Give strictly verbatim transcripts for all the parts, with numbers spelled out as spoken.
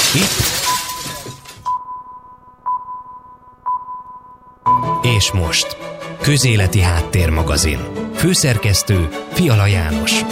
Itt és most. Közéleti Háttérmagazin. Főszerkesztő Fiala János.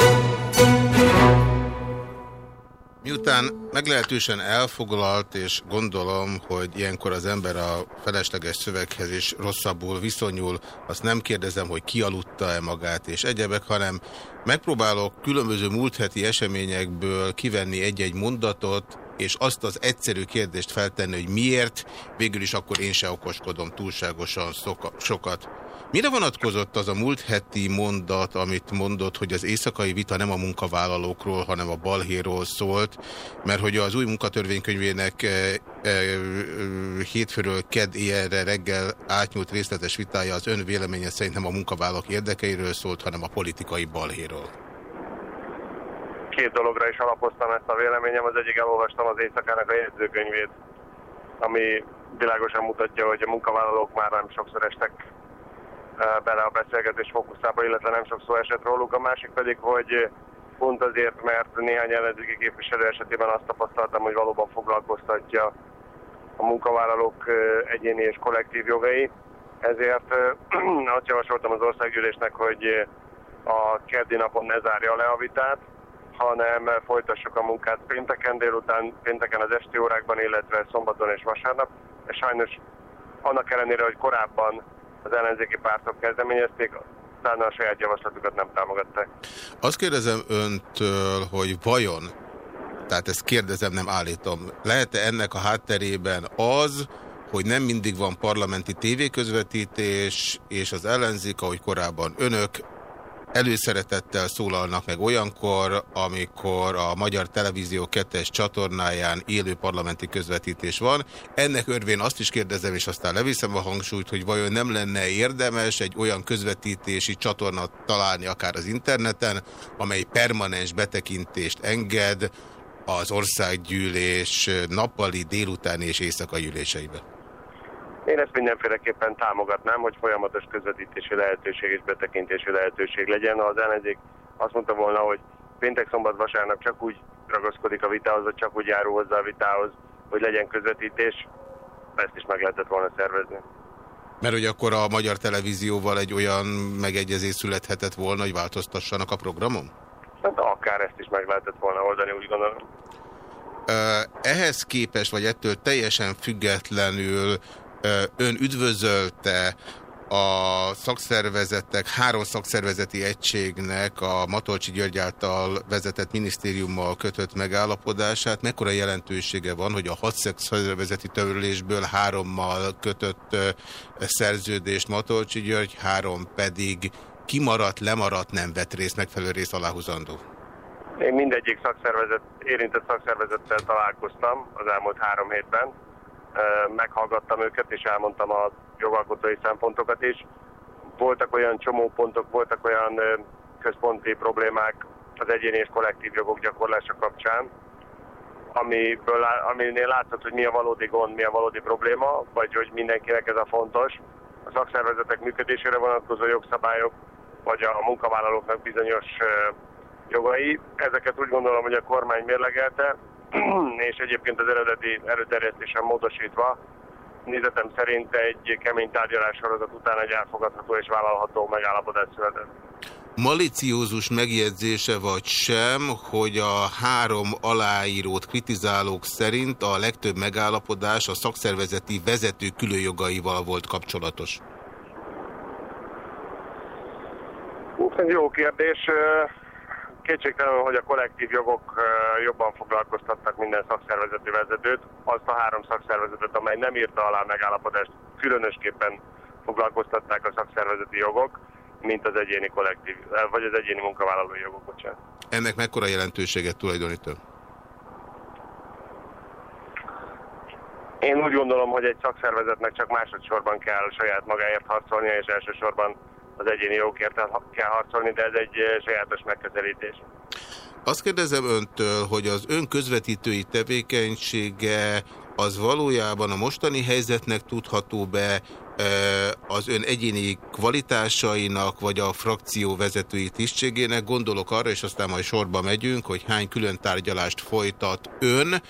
Miután meglehetősen elfoglalt, és gondolom, hogy ilyenkor az ember a felesleges szöveghez is rosszabbul viszonyul, azt nem kérdezem, hogy kialudta-e magát és egyebek, hanem megpróbálok különböző múlt heti eseményekből kivenni egy-egy mondatot, és azt az egyszerű kérdést feltenni, hogy miért, végül is akkor én se okoskodom túlságosan sokat. Mire vonatkozott az a múlt heti mondat, amit mondott, hogy az éjszakai vita nem a munkavállalókról, hanem a balhéról szólt, mert hogy az új munkatörvénykönyvének e, e, hétfőről kedd éjjelre reggel átnyúlt részletes vitája az ön véleménye szerint nem a munkavállalók érdekeiről szólt, hanem a politikai balhéról. Két dologra is alapoztam ezt a véleményem. Az egyik, elolvastam az éjszakának a jegyzőkönyvét, ami világosan mutatja, hogy a munkavállalók már nem sokszor estek bele a beszélgetés fókuszába, illetve nem sok szó esett róluk. A másik pedig, hogy pont azért, mert néhány ellenzéki képviselő esetében azt tapasztaltam, hogy valóban foglalkoztatja a munkavállalók egyéni és kollektív jogai. Ezért azt javasoltam az országgyűlésnek, hogy a keddi napon ne zárja le a vitát, hanem folytassuk a munkát pénteken délután, pénteken az esti órákban, illetve szombaton és vasárnap. És sajnos annak ellenére, hogy korábban az ellenzéki pártok kezdeményezték, talán a saját javaslatukat nem támogatták. Azt kérdezem öntől, hogy vajon, tehát ezt kérdezem, nem állítom, lehet-e ennek a hátterében az, hogy nem mindig van parlamenti tévéközvetítés, és az ellenzék, ahogy korábban önök, előszeretettel szólalnak meg olyankor, amikor a Magyar Televízió kettes csatornáján élő parlamenti közvetítés van. Ennek örvén azt is kérdezem, és aztán leviszem a hangsúlyt, hogy vajon nem lenne érdemes egy olyan közvetítési csatornát találni akár az interneten, amely permanens betekintést enged az országgyűlés nappali, délutáni és éjszakai üléseibe. Én ezt mindenféleképpen támogatnám, hogy folyamatos közvetítési lehetőség és betekintési lehetőség legyen. Ha az ellenzék azt mondta volna, hogy péntek, szombat, vasárnap csak úgy ragaszkodik a vitához, vagy csak úgy járul hozzá a vitához, hogy legyen közvetítés, ezt is meg lehetett volna szervezni. Mert hogy akkor a Magyar Televízióval egy olyan megegyezés születhetett volna, hogy változtassanak a programon? Hát akár ezt is meg lehetett volna oldani, úgy gondolom. Ehhez képest, vagy ettől teljesen függetlenül ön üdvözölte a szakszervezetek, három szakszervezeti egységnek a Matolcsy György által vezetett minisztériummal kötött megállapodását. Mekkora jelentősége van, hogy a hat szakszervezeti törlésből hárommal kötött szerződést Matolcsy György, három pedig kimaradt, lemaradt, nem vett részt, megfelelő rész aláhúzandó? Én mindegyik szakszervezet, érintett szakszervezettel találkoztam az elmúlt három hétben. Meghallgattam őket, és elmondtam a jogalkotói szempontokat is. Voltak olyan csomópontok, voltak olyan központi problémák az egyéni és kollektív jogok gyakorlása kapcsán, amiből, aminél látszott, hogy mi a valódi gond, mi a valódi probléma, vagy hogy mindenkinek ez a fontos. A szakszervezetek működésére vonatkozó jogszabályok, vagy a munkavállalóknak bizonyos jogai. Ezeket úgy gondolom, hogy a kormány mérlegelte, és egyébként az eredeti előterjesztésen módosítva nézetem szerint egy kemény tárgyalássorozat után egy elfogadható és vállalható megállapodás született. Maliciózus megjegyzése vagy sem, hogy a három aláírót kritizálók szerint a legtöbb megállapodás a szakszervezeti vezető különjogaival volt kapcsolatos? Ez jó kérdés. Kétségtelenül, hogy a kollektív jogok jobban foglalkoztattak minden szakszervezeti vezetőt. Azt a három szakszervezetet, amely nem írta alá megállapodást, különösképpen foglalkoztatták a szakszervezeti jogok, mint az egyéni kollektív, vagy az egyéni munkavállalói jogok, bocsánat. Ennek mekkora jelentőséget tulajdonít? Én úgy gondolom, hogy egy szakszervezetnek csak másodszorban kell saját magáért harcolnia, és elsősorban az egyéni jogokért kell harcolni, de ez egy sajátos megközelítés. Azt kérdezem öntől, hogy az ön közvetítői tevékenysége az valójában a mostani helyzetnek tudható be, az ön egyéni kvalitásainak, vagy a frakció vezetői tisztségének? Gondolok arra, és aztán majd sorba megyünk, hogy hány külön tárgyalást folytat ön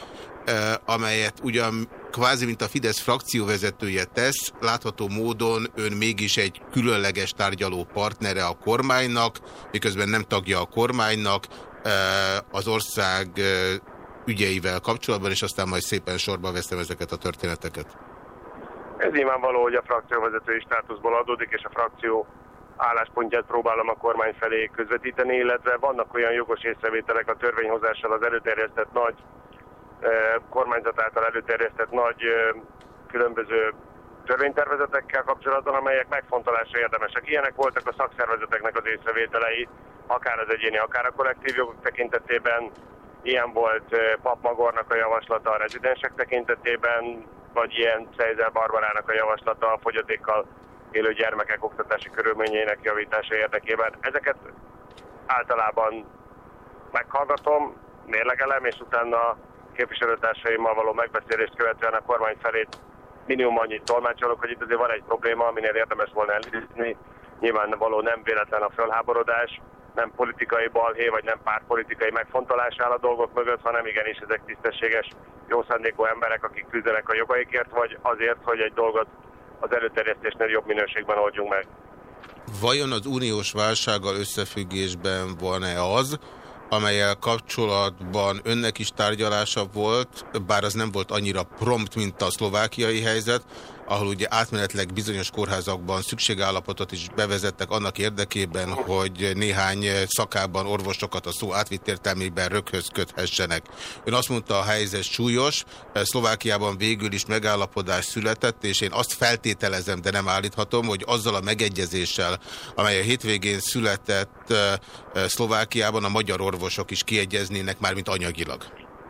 amelyet ugyan kvázi mint a Fidesz frakcióvezetője tesz, látható módon ön mégis egy különleges tárgyaló partnere a kormánynak, miközben nem tagja a kormánynak, az ország ügyeivel kapcsolatban, és aztán majd szépen sorba veszem ezeket a történeteket. Ez nyilvánvaló, hogy a frakcióvezetői státuszból adódik, és a frakció álláspontját próbálom a kormány felé közvetíteni, illetve vannak olyan jogos észrevételek a törvényhozással az előterjesztett nagy kormányzat által előterjesztett nagy különböző törvénytervezetekkel kapcsolatban, amelyek megfontolásra érdemesek. Ilyenek voltak a szakszervezeteknek az észrevételei, akár az egyéni, akár a kollektív jogok tekintetében. Ilyen volt Papp Magornak a javaslata a rezidensek tekintetében, vagy ilyen Czejzer Barbarának a javaslata a fogyatékkal élő gyermekek oktatási körülményeinek javítása érdekében. Ezeket általában meghallgatom, mérlegelem, és utána képviselőtársaimmal való megbeszélést követően a kormány felé minimum annyit tolmácsolok, hogy itt azért van egy probléma, aminél érdemes volna elindítani. Nyilvánvaló nem véletlen a fölháborodás, nem politikai balhé, vagy nem pártpolitikai megfontolás áll a dolgok mögött, hanem igenis ezek tisztességes, jó szándékú emberek, akik küzdenek a jogaikért, vagy azért, hogy egy dolgot az előterjesztésnél jobb minőségben oldjunk meg. Vajon az uniós válsággal összefüggésben van-e az, amellyel kapcsolatban önnek is tárgyalása volt, bár az nem volt annyira prompt, mint a szlovákiai helyzet, ahol ugye átmenetleg bizonyos kórházakban szükségállapotot is bevezettek annak érdekében, hogy néhány szakában orvosokat a szó átvitt értelmében röghöz köthessenek. Ön azt mondta, a helyzet súlyos, Szlovákiában végül is megállapodás született, és én azt feltételezem, de nem állíthatom, hogy azzal a megegyezéssel, amely a hétvégén született Szlovákiában, a magyar orvosok is kiegyeznének már, mint anyagilag.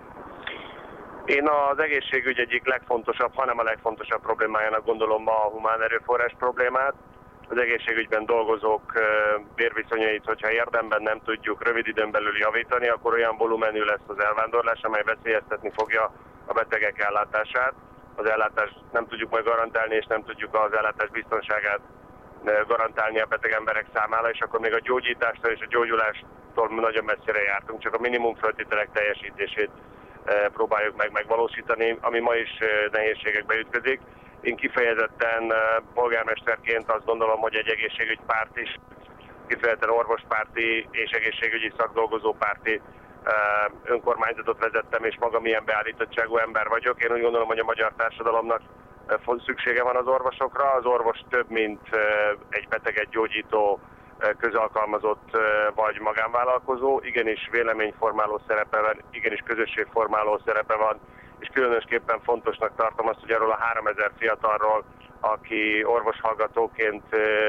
Én az egészségügy egyik legfontosabb, hanem a legfontosabb problémájának gondolom ma a humán erőforrás problémát. Az egészségügyben dolgozók bérviszonyait, hogyha érdemben nem tudjuk rövid időn belül javítani, akkor olyan volumenű lesz az elvándorlás, amely veszélyeztetni fogja a betegek ellátását. Az ellátást nem tudjuk majd garantálni, és nem tudjuk az ellátás biztonságát garantálni a beteg emberek számára, és akkor még a gyógyítástól és a gyógyulástól nagyon messzire jártunk, csak a minimum feltételek teljesítését próbáljuk meg megvalósítani, ami ma is nehézségekbe ütközik. Én kifejezetten polgármesterként azt gondolom, hogy egy egészségügypárt is, kifejezetten orvospárti és egészségügyi szakdolgozópárti önkormányzatot vezettem, és magam ilyen beállítottságú ember vagyok. Én úgy gondolom, hogy a magyar társadalomnak szüksége van az orvosokra. Az orvos több, mint egy beteget gyógyító közalkalmazott vagy magánvállalkozó, igenis véleményformáló szerepe van, igenis közösségformáló szerepe van, és különösképpen fontosnak tartom azt, hogy arról a háromezer fiatalról, aki orvoshallgatóként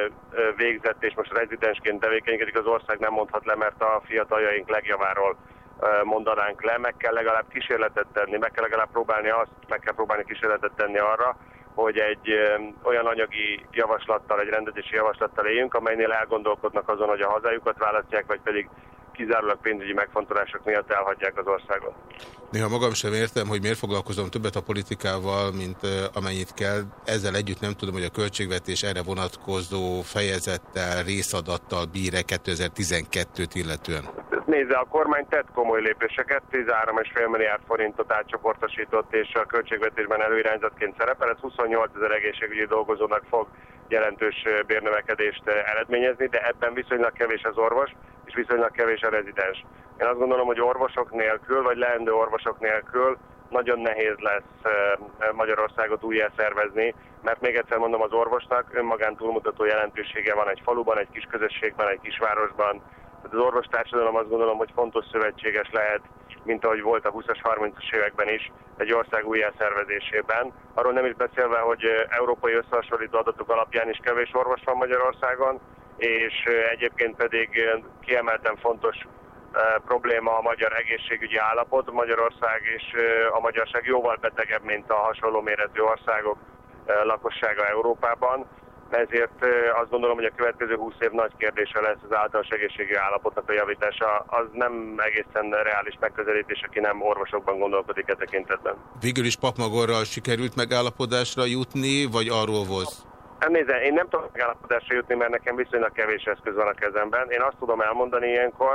végzett és most rezidensként tevékenykedik, az ország nem mondhat le, mert a fiataljaink legjaváról mondanánk le. Meg kell legalább kísérletet tenni, meg kell legalább próbálni azt, meg kell próbálni kísérletet tenni arra, hogy egy ö, olyan anyagi javaslattal, egy rendezési javaslattal éljünk, amelynél elgondolkodnak azon, hogy a hazájukat választják, vagy pedig kizárólag pénzügyi megfontolások miatt elhagyják az országot. Néha magam sem értem, hogy miért foglalkozom többet a politikával, mint uh, amennyit kell. Ezzel együtt nem tudom, hogy a költségvetés erre vonatkozó fejezettel, részadattal bír-e kétezer-tizenkettőt illetően. Nézze, a kormány tett komoly lépéseket, tizenhárom egész öt milliárd forintot átcsoportosított, és a költségvetésben előirányzatként szerepel. Ez huszonnyolcezer egészségügyi dolgozónak fog jelentős bérnövekedést eredményezni, de ebben viszonylag kevés az orvos, és viszonylag kevés a rezidens. Én azt gondolom, hogy orvosok nélkül, vagy leendő orvosok nélkül nagyon nehéz lesz Magyarországot újjá szervezni, mert még egyszer mondom, az orvosnak önmagán túlmutató jelentősége van egy faluban, egy kis közösségben, egy kisvárosban. Az orvostársadalom azt gondolom, hogy fontos szövetséges lehet, mint ahogy volt a húszas, harmincas években is egy ország újjászervezésében. Arról nem is beszélve, hogy európai összehasonlító adatok alapján is kevés orvos van Magyarországon, és egyébként pedig kiemelten fontos probléma a magyar egészségügyi állapot. Magyarország és a magyarság jóval betegebb, mint a hasonló méretű országok lakossága Európában. Ezért azt gondolom, hogy a következő húsz év nagy kérdése lesz az általános egészségügyi állapotnak a javítása. Az nem egészen reális megközelítés, aki nem orvosokban gondolkodik e tekintetben. Végül is Papp Magorral sikerült megállapodásra jutni, vagy arról volt? Nézze, én nem tudok megállapodásra jutni, mert nekem viszonylag kevés eszköz van a kezemben. Én azt tudom elmondani ilyenkor,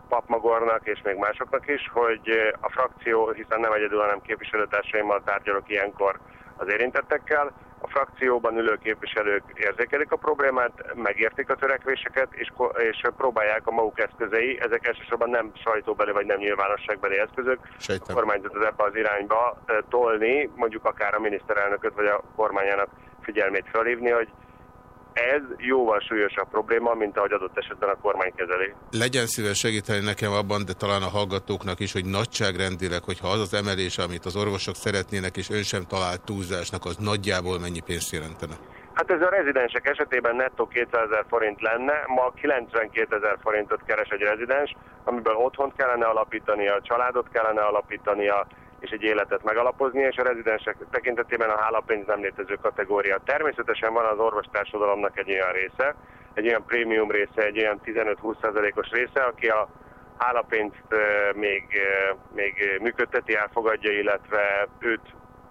Papmagornak és még másoknak is, hogy a frakció, hiszen nem egyedül, hanem képviselőtársaimmal tárgyalok ilyenkor az érintettekkel, a frakcióban ülő képviselők érzékelik a problémát, megértik a törekvéseket, és, és próbálják a maguk eszközei, ezek elsősorban nem sajtóbeli vagy nem nyilvánosságbeli eszközök, Sejtem. a kormányzatot ebbe az irányba tolni, mondjuk akár a miniszterelnököt vagy a kormányának figyelmét felhívni, hogy ez jóval súlyosabb probléma, mint ahogy adott esetben a kormány kezeli. Legyen szíves segíteni nekem abban, de talán a hallgatóknak is, hogy nagyságrendileg, hogyha az az emelés, amit az orvosok szeretnének, és ön sem talált túlzásnak, az nagyjából mennyi pénzt jelentene? Hát ez a rezidensek esetében nettó kétszázezer forint lenne, ma kilencvenkétezer forintot keres egy rezidens, amiből otthont kellene alapítania, családot kellene alapítania, és egy életet megalapoznia, és a rezidensek tekintetében a hálapénz nem létező kategória. Természetesen van az orvostársadalomnak egy olyan része, egy olyan prémium része, egy olyan tizenöt-húsz százalékos része, aki a hálapénzt még, még működteti, elfogadja, illetve őt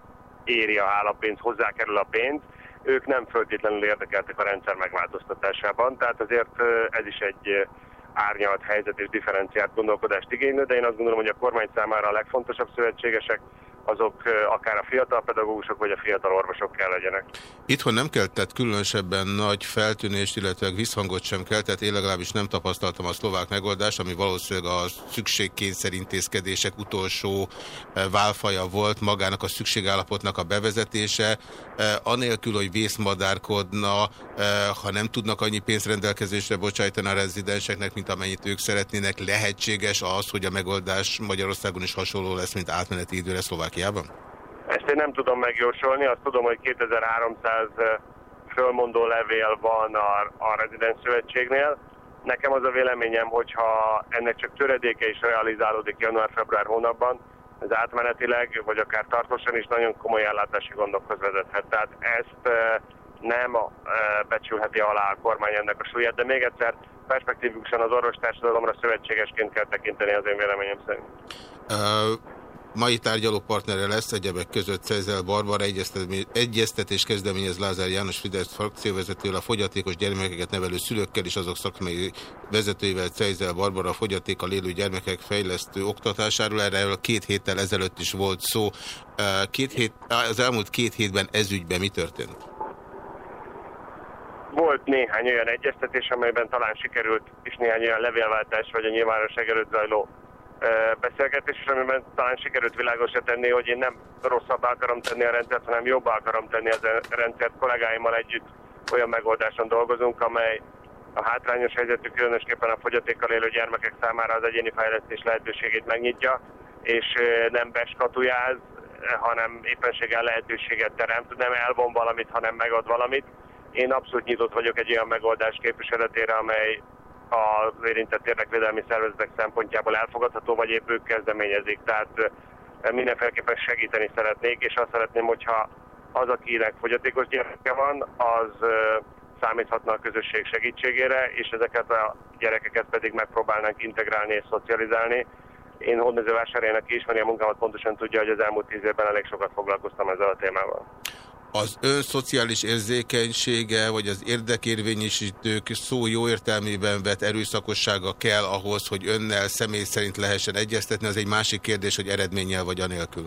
éri a hálapénz, hozzákerül a pénz. Ők nem feltétlenül érdekeltek a rendszer megváltoztatásában, tehát azért ez is egy árnyalt helyzet és differenciált gondolkodást igénylő, de én azt gondolom, hogy a kormány számára a legfontosabb szövetségesek azok akár a fiatal pedagógusok vagy a fiatal orvosok kell legyenek. Itthon nem keltett különösebben nagy feltűnést, illetve visszhangot sem keltett, én legalábbis nem tapasztaltam a szlovák megoldást, ami valószínűleg a szükségkényszer intézkedések utolsó válfaja volt, magának a szükségállapotnak a bevezetése, anélkül, hogy vészmadárkodna, ha nem tudnak annyi pénzt rendelkezésre bocsájtani a rezidenseknek, mint amennyit ők szeretnének, lehetséges az, hogy a megoldás Magyarországon is hasonló lesz, mint átmeneti időre Szlovákiában? Ezt én nem tudom megjósolni, azt tudom, hogy kétezer-háromszáz fölmondó levél van a, a rezidens szövetségnél. Nekem az a véleményem, hogyha ennek csak töredéke is realizálódik január-február hónapban, ez átmenetileg, vagy akár tartósan is nagyon komoly ellátási gondokhoz vezethet. Tehát ezt nem becsülheti alá a kormány ennek a súlyát, de még egyszer perspektívikusan az orvostársadalomra szövetségesként kell tekinteni az én véleményem szerint. Uh... Mai tárgyalópartnere lesz egyebek között Czejzel Barbara, egyeztetés kezdeményez Lázár János Fidesz frakcióvezetővel, a fogyatékos gyermekeket nevelő szülőkkel és azok szakmai vezetőivel. Czejzel Barbara a fogyatékkal élő gyermekek fejlesztő oktatásáról. Erről két héttel ezelőtt is volt szó. Két hét, az elmúlt két hétben ezügyben mi történt? Volt néhány olyan egyeztetés, amelyben talán sikerült, és néhány olyan levélváltás, vagy a nyilvánosság előtt zajló beszélgetés, és amiben talán sikerült világosra tenni, hogy én nem rosszabbá akarom tenni a rendszert, hanem jobbá akarom tenni a rendszert. Kollégáimmal együtt olyan megoldáson dolgozunk, amely a hátrányos helyzetű, különösképpen a fogyatékkal élő gyermekek számára az egyéni fejlesztés lehetőségét megnyitja, és nem beskatujáz, hanem éppenséggel lehetőséget teremt, nem elvon valamit, hanem megad valamit. Én abszolút nyitott vagyok egy olyan megoldás képviseletére, amely az érintett érdekvédelmi szervezetek szempontjából elfogadható, vagy épp ők kezdeményezik. Tehát mindenféleképpen segíteni szeretnék, és azt szeretném, hogyha az, akinek fogyatékos gyereke van, az számíthatna a közösség segítségére, és ezeket a gyerekeket pedig megpróbálnánk integrálni és szocializálni. Én Hódmezővásárhelyen, aki ismeri a munkámat, pontosan tudja, hogy az elmúlt tíz évben elég sokat foglalkoztam ezzel a témával. Az ön szociális érzékenysége, vagy az érdekérvényesítők szó jó értelmében vett erőszakossága kell ahhoz, hogy önnel személy szerint lehessen egyeztetni, az egy másik kérdés, hogy eredménnyel vagy anélkül.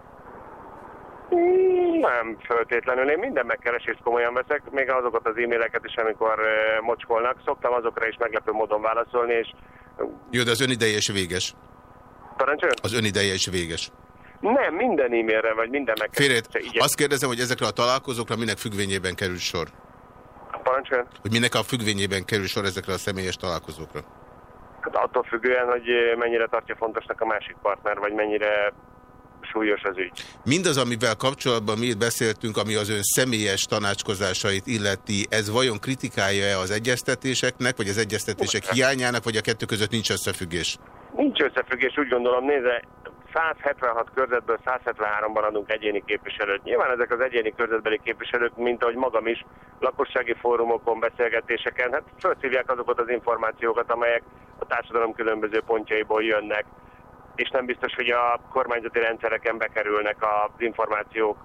Nem föltétlenül. Én minden megkeresést komolyan veszek, még azokat az e-maileket is, amikor mocskolnak. Szoktam azokra is meglepő módon válaszolni, és... Jó, de az ön ideje is véges. Parancsoljon? Az ön ideje is véges. Nem, minden e-mailre, vagy minden megkeresésre. Félét, azt kérdezem, hogy ezekre a találkozókra minek függvényében kerül sor? Parancsoljon? Hogy minek a függvényében kerül sor ezekre a személyes találkozókra? Hát attól függően, hogy mennyire tartja fontosnak a másik partner, vagy mennyire súlyos az ügy. Mindaz, amivel kapcsolatban mi itt beszéltünk, ami az ön személyes tanácskozásait illeti, ez vajon kritikája-e az egyeztetéseknek, vagy az egyeztetések hiányának, vagy a kettő között nincs összefüggés? Nincs összefüggés, úgy gondolom, nézze, száz hetvenhat körzetből száz hetvenháromban adunk egyéni képviselőt. Nyilván ezek az egyéni körzetbeli képviselők, mint ahogy magam is, lakossági fórumokon, beszélgetéseken, hát felszívják azokat az információkat, amelyek a társadalom különböző pontjaiból jönnek, és nem biztos, hogy a kormányzati rendszereken bekerülnek az információk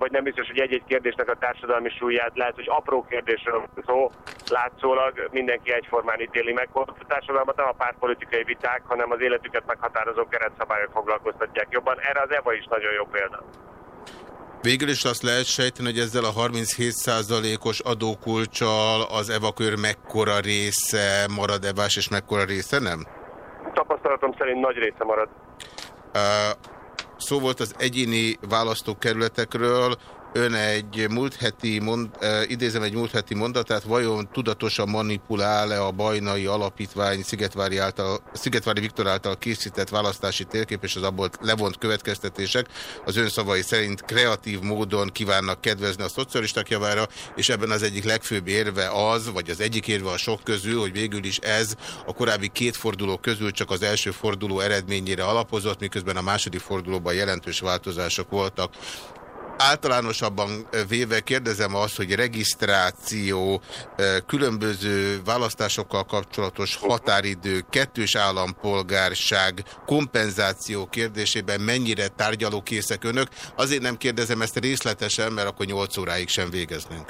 vagy nem biztos, hogy egy-egy kérdésnek a társadalmi súlyát, lehet, hogy apró kérdésről szó, látszólag mindenki egyformán ítéli meg. A társadalmat nem a pártpolitikai viták, hanem az életüket meghatározó keretszabályok foglalkoztatják jobban. Erre az é vé á is nagyon jó példa. Végül is azt lehet sejteni, hogy ezzel a harminchét százalékos adókulccsal az é vé á kör mekkora része marad é vé á-s, és mekkora része nem? Tapasztalatom szerint nagy része marad. Uh, szó volt az egyéni választókerületekről. Ön egy múlt heti, mond, uh, idézem egy múlt heti mondatát, vajon tudatosan manipulál-e a Bajnai Alapítvány Szigetvári, által, Szigetvári Viktor által készített választási térkép és az abból levont következtetések az ön szavai szerint kreatív módon kívánnak kedvezni a szocialisták javára, és ebben az egyik legfőbb érve az, vagy az egyik érve a sok közül, hogy végül is ez a korábbi két forduló közül csak az első forduló eredményére alapozott, miközben a második fordulóban jelentős változások voltak. Általánosabban véve kérdezem azt, hogy regisztráció, különböző választásokkal kapcsolatos határidő, kettős állampolgárság, kompenzáció kérdésében mennyire tárgyalókészek önök. Azért nem kérdezem ezt részletesen, mert akkor nyolc óráig sem végeznénk.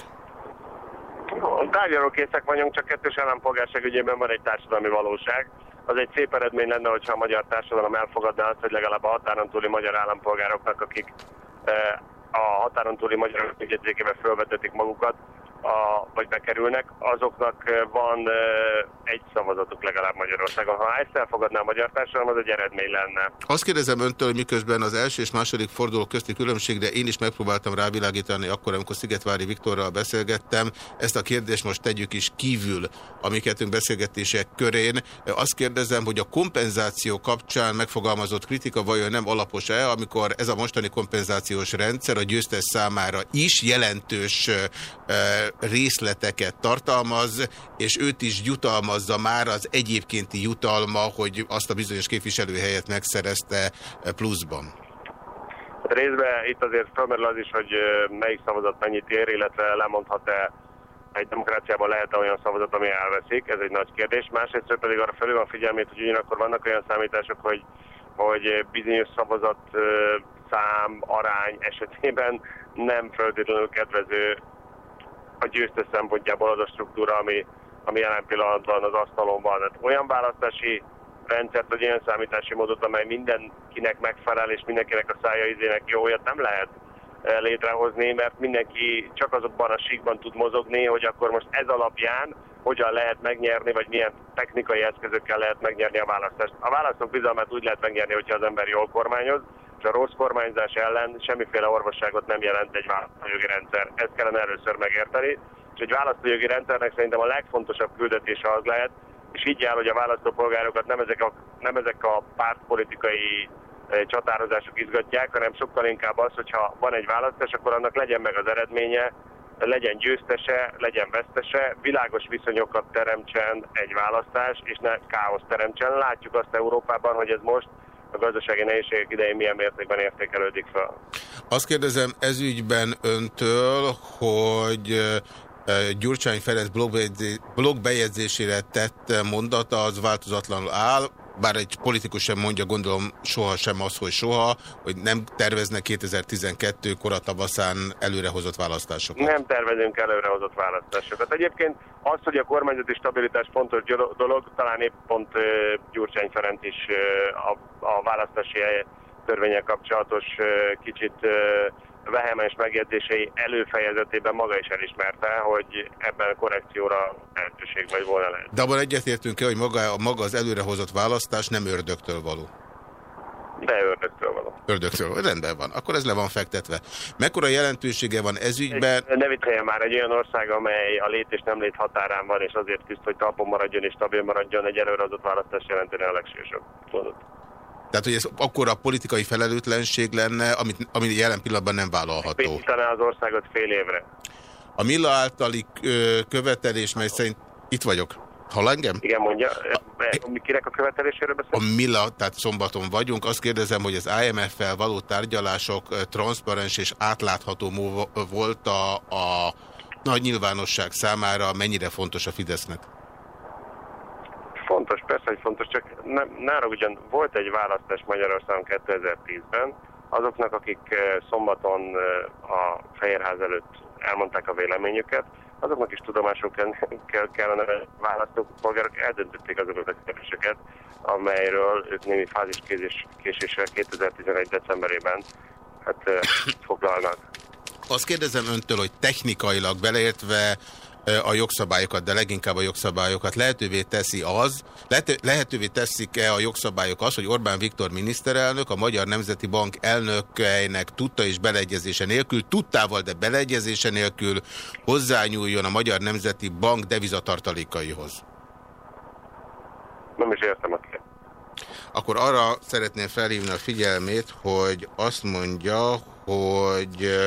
Tárgyalókészek vagyunk, csak kettős állampolgárság ügyében van egy társadalmi valóság. Az egy szép eredmény lenne, hogyha a magyar társadalom elfogadná azt, hogy legalább a határon túli magyar állampolgároknak, akik a határon túli magyarok ügyedzékébe felvetetik magukat, a, vagy bekerülnek, azoknak van e, egy szavazatuk legalább Magyarországon. Ha ezt elfogadná a magyar társadalom, az egy eredmény lenne. Azt kérdezem öntől, hogy miközben az első és második forduló közti különbségre én is megpróbáltam rávilágítani akkor, amikor Szigetvári Viktorral beszélgettem. Ezt a kérdést most tegyük is kívül a mi kettőnk beszélgetések körén. Azt kérdezem, hogy a kompenzáció kapcsán megfogalmazott kritika vajon nem alapos-e, amikor ez a mostani kompenzációs rendszer a győztes számára is jelentős e, részleteket tartalmaz, és őt is jutalmazza már az egyébkénti jutalma, hogy azt a bizonyos képviselőhelyet megszerezte pluszban. Részben itt azért felmerül az is, hogy melyik szavazat mennyit ér, illetve lemondhat-e egy demokráciában lehet-e olyan szavazat, ami elveszik, ez egy nagy kérdés. Másrészt pedig arra felül van figyelmét, hogy ugyanakkor vannak olyan számítások, hogy, hogy bizonyos szavazat szám, arány esetében nem feltétlenül kedvező a győztes szempontjából az a struktúra, ami, ami jelen pillanatban az asztalon van. Hát olyan választási rendszert, vagy olyan számítási módot, amely mindenkinek megfelel, és mindenkinek a szája ízének jó, olyat nem lehet létrehozni, mert mindenki csak azokban a síkban tud mozogni, hogy akkor most ez alapján hogyan lehet megnyerni, vagy milyen technikai eszközökkel lehet megnyerni a választást. A választók bizalmát úgy lehet megnyerni, hogyha az ember jól kormányoz, és a rossz kormányzás ellen semmiféle orvosságot nem jelent egy választójogi rendszer. Ezt kellene először megérteni, és egy választójogi rendszernek szerintem a legfontosabb küldetése az lehet, és így áll, hogy a választópolgárokat nem ezek a, nem ezek a pártpolitikai csatározások izgatják, hanem sokkal inkább az, hogyha van egy választás, akkor annak legyen meg az eredménye, legyen győztese, legyen vesztese, világos viszonyokat teremtsen egy választás, és ne káoszt teremtsen. Látjuk azt Európában, hogy ez most a gazdasági nehézségek idején milyen mértékben értékelődik fel. Azt kérdezem ezügyben öntől, hogy Gyurcsány Ferenc blogbejegyzésére tett mondata az változatlanul áll, bár egy politikus sem mondja, gondolom soha sem az, hogy soha, hogy nem terveznek kétezer-tizenkettő kora tavaszán előrehozott választásokat. Nem tervezünk előrehozott választásokat. Egyébként az, hogy a kormányzati stabilitás fontos dolog, talán épp pont Gyurcsány Ferenc is a, a választási törvénnyel kapcsolatos kicsit vehemens megjegyzései előfejezetében maga is elismerte, hogy ebben korrekcióra lehetőség vagy volna lehet. De abban egyetértünk-e, hogy maga, maga az előrehozott választás nem ördögtől való? De ördögtől való. Ördögtől való. Rendben van. Akkor ez le van fektetve. Mekkora jelentősége van ez ügyben? Ne vicceljen már, egy olyan ország, amely a lét és nem lét határán van, és azért küzd, hogy talpon maradjon és stabil maradjon, egy előrehozott választás jelenteni a legsősebb. Tehát, hogy ez akkor a politikai felelőtlenség lenne, amit, ami jelen pillanatban nem vállalható. Pénztelen az országot fél évre. A Milla általi ö, követelés, mely szerint... Itt vagyok. Hall engem? Igen, mondja. A... Kinek a követeléséről beszél? A Milla, tehát szombaton vagyunk. Azt kérdezem, hogy az I M F-fel való tárgyalások transzparens és átlátható volt a, a nagy nyilvánosság számára. Mennyire fontos a Fidesznek? Fontos, persze, hogy fontos, csak ne, ne ugyan volt egy választás Magyarországon kétezer-tízben, Azoknak, akik szombaton a Fehérház előtt elmondták a véleményüket, azoknak is tudomásul kellene választópolgárok eldöntötték azokat a kérdéseket, amelyről ők némi fáziskéséssel kétezer-tizenegy decemberében hát, foglalnak. Azt kérdezem öntől, hogy technikailag beleértve a jogszabályokat, de leginkább a jogszabályokat lehetővé teszi az, lehetővé teszik-e a jogszabályok az, hogy Orbán Viktor miniszterelnök a Magyar Nemzeti Bank elnökeinek tudta és beleegyezése nélkül, tudtával, de beleegyezése nélkül hozzányúljon a Magyar Nemzeti Bank devizatartalékaihoz? Nem is értem a kérdést. Akkor arra szeretném felhívni a figyelmét, hogy azt mondja, hogy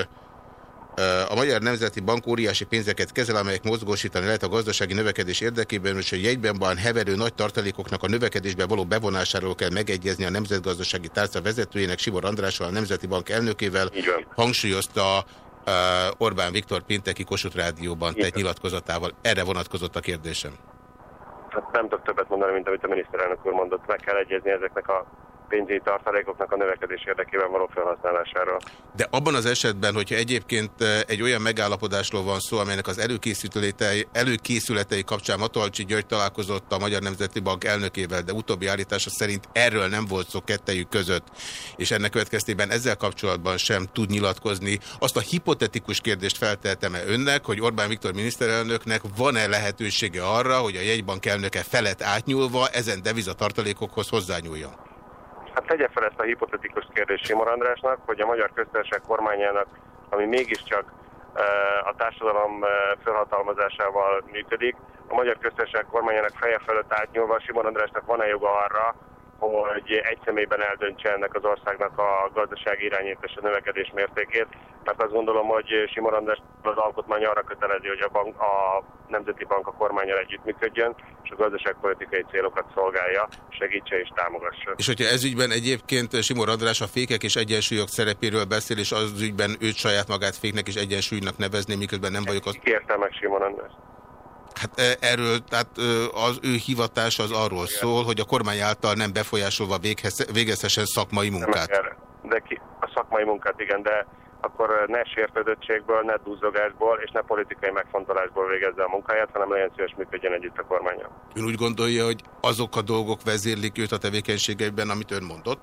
a Magyar Nemzeti Bank óriási pénzeket kezel, amelyek mozgósítani lehet a gazdasági növekedés érdekében, és a jegyben van heverő nagy tartalékoknak a növekedésbe való bevonásáról kell megegyezni a Nemzetgazdasági Tárca vezetőjének, Sivor Andrással, a Nemzeti Bank elnökével, hangsúlyozta uh, Orbán Viktor pénteki Kossuth Rádióban tett nyilatkozatával. Erre vonatkozott a kérdésem. Hát nem tudok többet mondani, mint amit a miniszterelnök úr mondott. Meg kell egyezni ezeknek a pénzügyi tartalékoknak a növekedés érdekében való felhasználásáról. De abban az esetben, hogyha egyébként egy olyan megállapodásról van szó, amelynek az előkészületei, előkészületei kapcsán Matolcsy György találkozott a Magyar Nemzeti Bank elnökével, de utóbbi állítása szerint erről nem volt szó kettejük között, és ennek következtében ezzel kapcsolatban sem tud nyilatkozni. Azt a hipotetikus kérdést felteltem-e önnek, hogy Orbán Viktor miniszterelnöknek van-e lehetősége arra, hogy a jegybank elnöke felett átnyúlva ezen devizatartalékokhoz hozzányúljon? Hát tegye fel ezt a hipotetikus kérdést Sivor Andrásnak, hogy a Magyar Köztársaság kormányának, ami mégiscsak a társadalom felhatalmazásával működik, a Magyar Köztársaság kormányának feje fölött átnyúlva Sivor Andrásnak van-e joga arra, hogy egy személyben eldöntse ennek az országnak a gazdasági irányítás a növekedés mértékét, mert azt gondolom, hogy Sivor András az alkotmány arra kötelezi, hogy a, bank, a Nemzeti Bank a kormánnyal együttműködjön, és a gazdaságpolitikai célokat szolgálja, segítse és támogassa. És hogyha ez ügyben egyébként Sivor András a fékek és egyensúlyok szerepéről beszél, és az ügyben őt saját magát féknek és egyensúlynak nevezni, miközben nem vagyok az... Kértem meg Sivor András. Hát erről, tehát az ő hivatása az arról szól, hogy a kormány által nem befolyásolva végezhessen szakmai munkát. De ki, a szakmai munkát igen, de akkor ne sértődöttségből, ne duzzogásból és ne politikai megfontolásból végezze a munkáját, hanem legyen szíves működjön együtt a kormánnyal. Ön úgy gondolja, hogy azok a dolgok vezérlik őt a tevékenységeiben, amit ön mondott?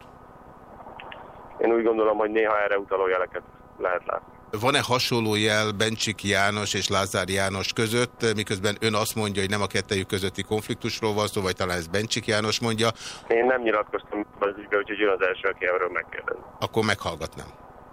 Én úgy gondolom, hogy néha erre utaló jeleket lehet látni. Van-e hasonló jel Bencsik János és Lázár János között, miközben ön azt mondja, hogy nem a kettejük közötti konfliktusról van szó, vagy talán ez Bencsik János mondja? Én nem nyilatkoztam az ügybe, úgyhogy ön az első, aki erről megkérdez. Akkor meghallgatnám.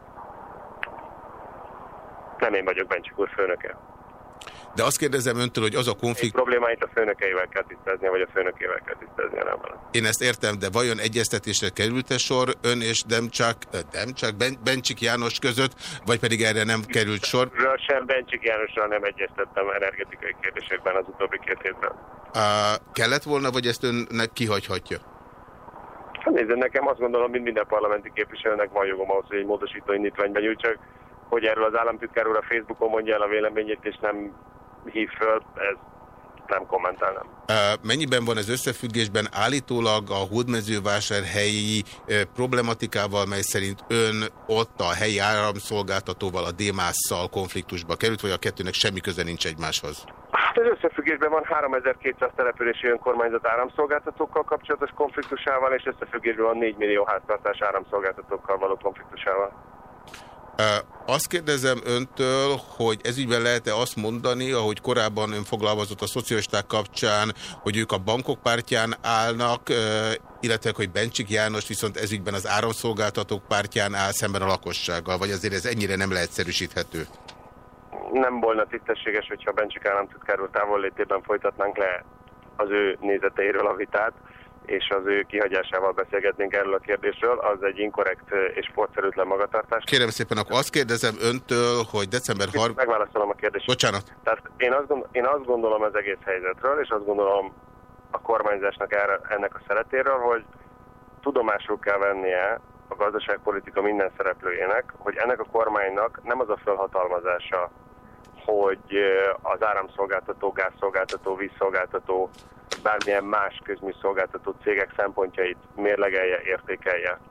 Nem én vagyok Bencsik úr főnöke. De azt kérdezem öntől, hogy az a konfliktus... problémáit a főnökeivel kell tisztáznia, vagy a főnökével kell tisztáznia, nem van. Én ezt értem, de vajon egyeztetésre került-e sor ön és Demcsák, Demcsák, Ben, Bencsik János között, vagy pedig erre nem került sor? Ről sem Bencsik Jánossal nem egyeztettem energetikai kérdésekben az utóbbi két hétben. Uh, kellett volna, vagy ezt önnek kihagyhatja? Hát nézd, nekem azt gondolom, mint minden parlamenti képviselőnek van jogom ahhoz, hogy egy módosító indítványba nyújtsak, hogy erről az államtitkár úr a Facebookon mondja el a véleményét, és nem hív föl, ez nem kommentálnám. Mennyiben van ez összefüggésben állítólag a hódmezővásárhelyi problematikával, mely szerint ön ott a helyi áramszolgáltatóval, a Démásszal konfliktusba került, vagy a kettőnek semmi köze nincs egymáshoz? Hát az összefüggésben van háromezer-kétszáz települési önkormányzat áramszolgáltatókkal kapcsolatos konfliktusával, és összefüggésben van négy millió háztartás áramszolgáltatókkal való konfliktusával. Azt kérdezem öntől, hogy ezügyben lehet-e azt mondani, ahogy korábban ön foglalkozott a szocialisták kapcsán, hogy ők a bankok pártján állnak, illetve hogy Bencsik János viszont ezügyben az áramszolgáltatók pártján áll szemben a lakossággal, vagy azért ez ennyire nem leegyszerűsíthető? Nem volna tisztességes, hogyha Bencsik államtitkár úr távollétében folytatnánk le az ő nézeteiről a vitát, és az ő kihagyásával beszélgetnénk erről a kérdésről, az egy inkorrekt és sportszerűtlen magatartás. Kérem szépen, akkor azt kérdezem öntől, hogy december harmadikán... Megválaszolom a kérdést. Bocsánat. Tehát én azt, gondol, én azt gondolom az egész helyzetről, és azt gondolom a kormányzásnak erre, ennek a szeretéről, hogy tudomásul kell vennie a gazdaságpolitika minden szereplőjének, hogy ennek a kormánynak nem az a felhatalmazása, hogy az áramszolgáltató, gázszolgáltató, vízszolgáltató, bármilyen más közműszolgáltató cégek szempontjait mérlegelje, értékelje,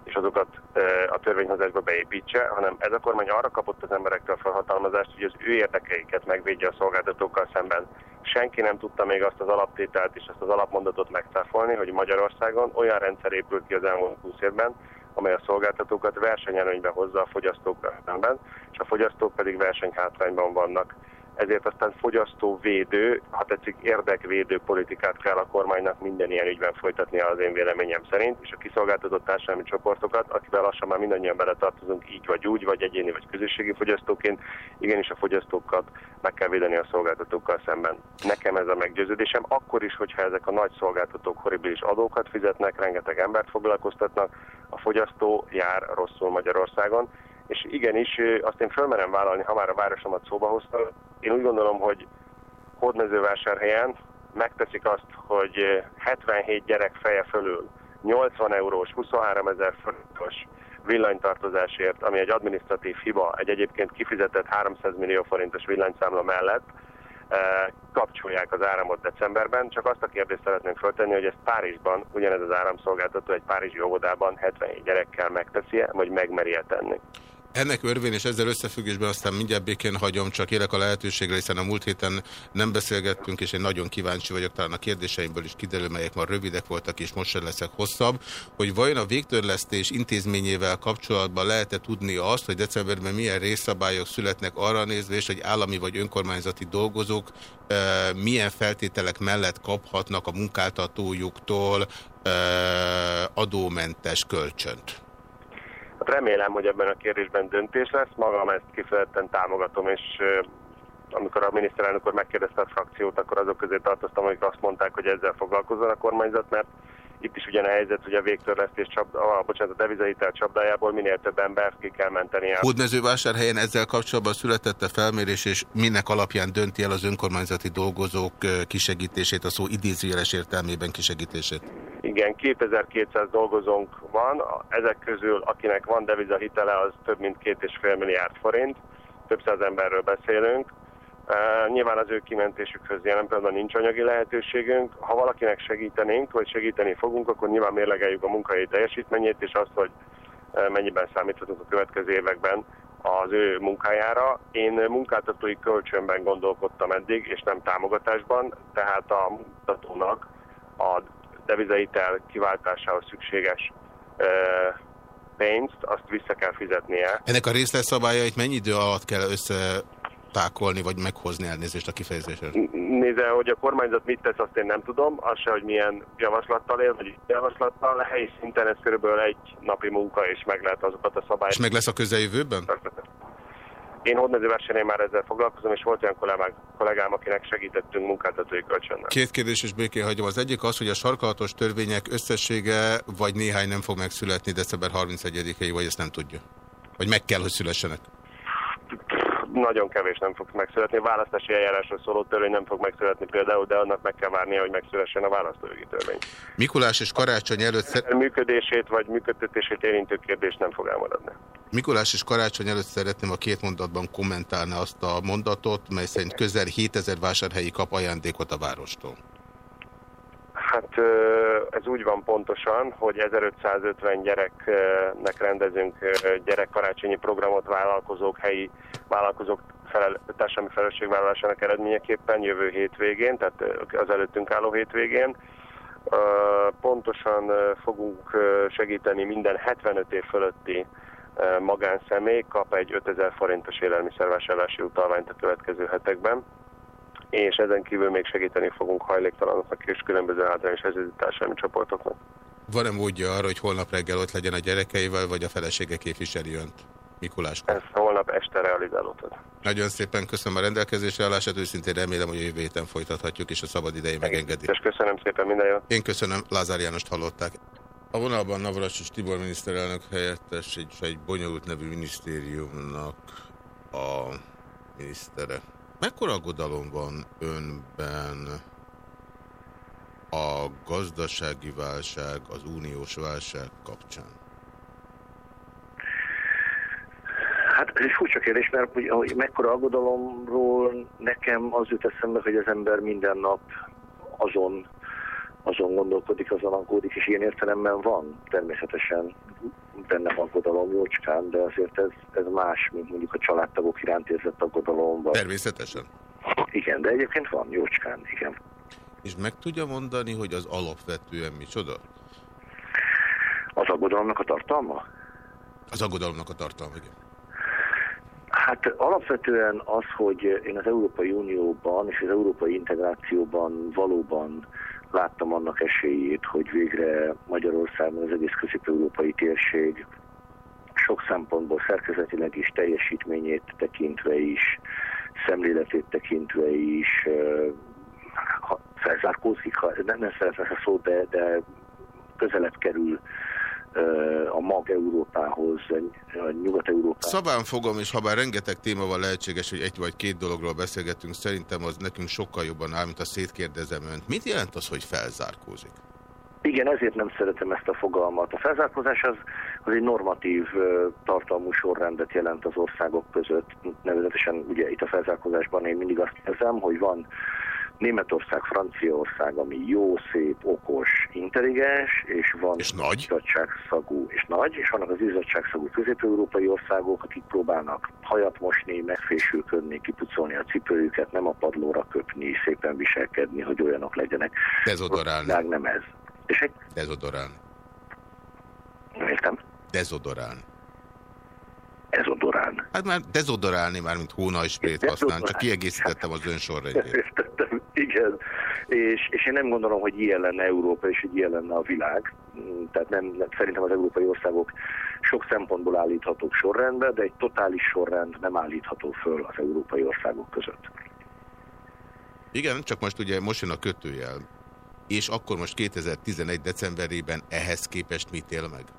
és azokat a törvényhozásba beépítse, hanem ez a kormány arra kapott az emberektől felhatalmazást, hogy az ő érdekeiket megvédje a szolgáltatókkal szemben. Senki nem tudta még azt az alaptételt és azt az alapmondatot megcáfolni, hogy Magyarországon olyan rendszer épült ki az elmúlt húsz évben, amely a szolgáltatókat versenyelőnybe hozza a fogyasztókkal szemben, és a fogyasztók pedig versenyhátrányban vannak. Ezért aztán fogyasztóvédő, ha tetszik érdekvédő politikát kell a kormánynak minden ilyen ügyben folytatnia az én véleményem szerint, és a kiszolgáltatott társadalmi csoportokat, akivel lassan már mindannyian beletartozunk így vagy úgy, vagy egyéni vagy közösségi fogyasztóként, igenis a fogyasztókat meg kell védeni a szolgáltatókkal szemben. Nekem ez a meggyőződésem, akkor is, hogyha ezek a nagy szolgáltatók horribilis adókat fizetnek, rengeteg embert foglalkoztatnak, a fogyasztó jár rosszul Magyarországon. És igenis, azt én fölmerem vállalni, ha már a városomat szóba hoztam. Én úgy gondolom, hogy Hódmezővásárhelyen megteszik azt, hogy hetvenhét gyerek feje fölül nyolcvan eurós, huszonháromezer forintos villanytartozásért, ami egy adminisztratív hiba, egy egyébként kifizetett háromszáz millió forintos villanyszámla mellett kapcsolják az áramot decemberben. Csak azt a kérdést szeretném föltenni, hogy ezt Párizsban, ugyanez az áramszolgáltató egy párizsi óvodában hetvenhét gyerekkel megteszi-e, vagy megmeri-e tenni. Ennek örvén, és ezzel összefüggésben aztán mindjárt békén hagyom, csak élek a lehetőségre, hiszen a múlt héten nem beszélgettünk, és én nagyon kíváncsi vagyok, talán a kérdéseimből is kiderül, melyek már rövidek voltak, és most sem leszek hosszabb, hogy vajon a végtörlesztés intézményével kapcsolatban lehet-e tudni azt, hogy decemberben milyen részszabályok születnek arra nézvést, hogy állami vagy önkormányzati dolgozók e, milyen feltételek mellett kaphatnak a munkáltatójuktól e, adómentes kölcsönt? Remélem, hogy ebben a kérdésben döntés lesz. Magam ezt kifejezetten támogatom, és uh, amikor a miniszterelnök úr megkérdezte a frakciót, akkor azok közé tartoztam, akik azt mondták, hogy ezzel foglalkozzon a kormányzat, mert itt is ugyan a helyzet, hogy a végtörlesztés csapda, ah, bocsánat, a devizahitel csapdájából minél több embert ki kell menteni. Hódmezővásárhelyen ezzel kapcsolatban született a felmérés, és minek alapján dönti el az önkormányzati dolgozók kisegítését, a szó idézőjeles értelmében kisegítését? Igen, kétezer-kétszáz dolgozónk van, ezek közül akinek van devizahitele, az több mint két és fél milliárd forint, több száz emberről beszélünk. Uh, nyilván az ő kimentésükhöz jelen pillanatban nincs anyagi lehetőségünk. Ha valakinek segítenénk, vagy segíteni fogunk, akkor nyilván mérlegeljük a munkahelyi teljesítményét, és azt, hogy uh, mennyiben számíthatunk a következő években az ő munkájára. Én munkáltatói kölcsönben gondolkodtam eddig, és nem támogatásban, tehát a munkáltatónak a devizahitel kiváltásához szükséges uh, pénzt, azt vissza kell fizetnie. Ennek a részletszabályait mennyi idő alatt kell össze tákolni, vagy meghozni, elnézést a kifejezésre? Nézze, hogy a kormányzat mit tesz, azt én nem tudom. Az se, hogy milyen javaslattal él, vagy javaslattal. Helyi szinten ez körülbelül egy napi munka, és meg lehet azokat a szabályokat. És meg lesz a közeljövőben? Én Hódmezővásárhelyen már ezzel foglalkozom, és volt olyan kollégám, kollégám akinek segítettünk munkáltatói kölcsönnel. Két kérdés, és békén hagyom. Az egyik az, hogy a sarkalatos törvények összessége, vagy néhány nem fog megszületni december harmincegyedikéig, vagy ezt nem tudja? Vagy meg kell, hogy szülessenek? Nagyon kevés nem fog megszületni. A választási eljárásról szóló törvény nem fog megszületni például, de annak meg kell várnia, hogy megszülessen a választójogi törvény. Mikulás és karácsony előtt... A működését vagy működtetését érintő kérdés nem fog elmaradni. Mikulás és karácsony előtt szeretném a két mondatban kommentálni azt a mondatot, mely szerint közel hétezer vásárhelyi kap ajándékot a várostól. Hát ez úgy van pontosan, hogy ezerötszázötven gyereknek rendezünk gyerekkarácsonyi programot vállalkozók, helyi vállalkozók felel, társadalmi felelősségvállalásának eredményeképpen jövő hétvégén, tehát az előttünk álló hétvégén. Pontosan fogunk segíteni minden hetvenöt év fölötti magánszemély, kap egy ötezer forintos élelmiszervásárlási utalványt a következő hetekben, és ezen kívül még segíteni fogunk hajléktalanoknak és különböző hátrányos helyzetű társadalmi csoportoknak. Van-e módja arra, hogy holnap reggel ott legyen a gyerekeivel, vagy a felesége képviseli önt Mikuláskor? Ez holnap este realizálódhat. Nagyon szépen köszönöm a rendelkezésre állását, őszintén remélem, hogy a jövő héten folytathatjuk, és a szabad idei megengedi. És köszönöm szépen, minden jót. Én köszönöm, Lázár Jánost hallották. A vonalban Navracsics Tibor miniszterelnök helyettes, és egy bonyolult nevű minisztériumnak a minisztere. Mekkora aggodalom van önben a gazdasági válság, az uniós válság kapcsán? Hát ez egy furcsa kérdés, mert hogy, hogy mekkora aggodalomról nekem az jut eszembe, hogy az ember minden nap azon azon gondolkodik, azon aggódik, és ilyen értelemben van természetesen bennem aggodalom jócskán, de azért ez, ez más, mint mondjuk a családtagok iránt érzett aggodalom. Vagy... Természetesen. Igen, de egyébként van jócskán, igen. És meg tudja mondani, hogy az alapvetően micsoda? Az aggodalomnak a tartalma? Az aggodalomnak a tartalma, igen. Hát alapvetően az, hogy én az Európai Unióban és az európai integrációban valóban láttam annak esélyét, hogy végre Magyarországon az egész közép-európai térség sok szempontból szerkezetileg is, teljesítményét tekintve is, szemléletét tekintve is ha felzárkózik, ha nem, nem szeretem a szót, de, de közelebb kerül a mag Európához, a Nyugat-Európához. Szabán fogom, és ha bár rengeteg téma van, lehetséges, hogy egy vagy két dologról beszélgetünk, szerintem az nekünk sokkal jobban áll, mint a szétkérdezem önt. Mit jelent az, hogy felzárkózik? Igen, ezért nem szeretem ezt a fogalmat. A felzárkózás az, az egy normatív tartalmú sorrendet jelent az országok között. Nevezetesen ugye itt a felzárkózásban én mindig azt érzem, hogy van Németország, Franciaország, ami jó, szép, okos, intelligens, és van és nagy, izzadságszagú és nagy, és vannak az izzadságszagú közép-európai országok, akik próbálnak hajat mosni, megfésülködni, kipucolni a cipőjüket, nem a padlóra köpni, szépen viselkedni, hogy olyanok legyenek. Dezodorálni. A nem ez. És egy... Dezodorálni. Nem értem. Dezodorálni. Ezodorán. Hát már dezodorálni már, mint hónajsprét használni, csak kiegészítettem az ön sorrendjét. Értettem, igen. És, és én nem gondolom, hogy ilyen lenne Európa, és hogy ilyen lenne a világ. Tehát nem, nem, szerintem az európai országok sok szempontból állíthatók sorrendbe, de egy totális sorrend nem állítható föl az európai országok között. Igen, csak most ugye most jön a kötőjel. És akkor most kétezer-tizenegy decemberében ehhez képest mit él meg?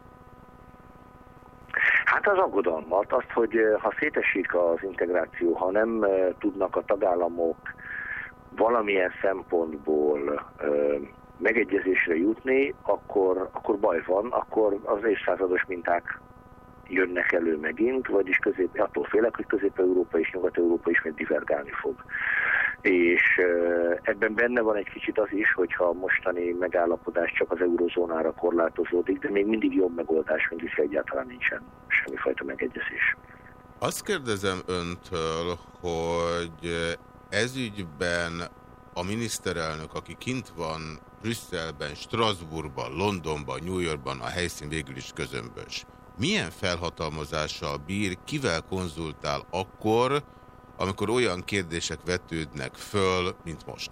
Hát az aggodalmat, azt, hogy ha szétesik az integráció, ha nem tudnak a tagállamok valamilyen szempontból ö, megegyezésre jutni, akkor, akkor baj van, akkor az évszázados minták jönnek elő megint, vagyis közép, attól félek, hogy Közép-Európa és Nyugat-Európa ismét divergálni fog. És ö, ebben benne van egy kicsit az is, hogyha a mostani megállapodás csak az eurozónára korlátozódik, de még mindig jobb megoldás, mint hogyha egyáltalán nincsen semmifajta megegyezés. Azt kérdezem öntől, hogy ezügyben a miniszterelnök, aki kint van Brüsszelben, Strasbourgban, Londonban, New Yorkban, a helyszín végül is közömbös, milyen felhatalmazással bír, kivel konzultál akkor, amikor olyan kérdések vetődnek föl, mint most?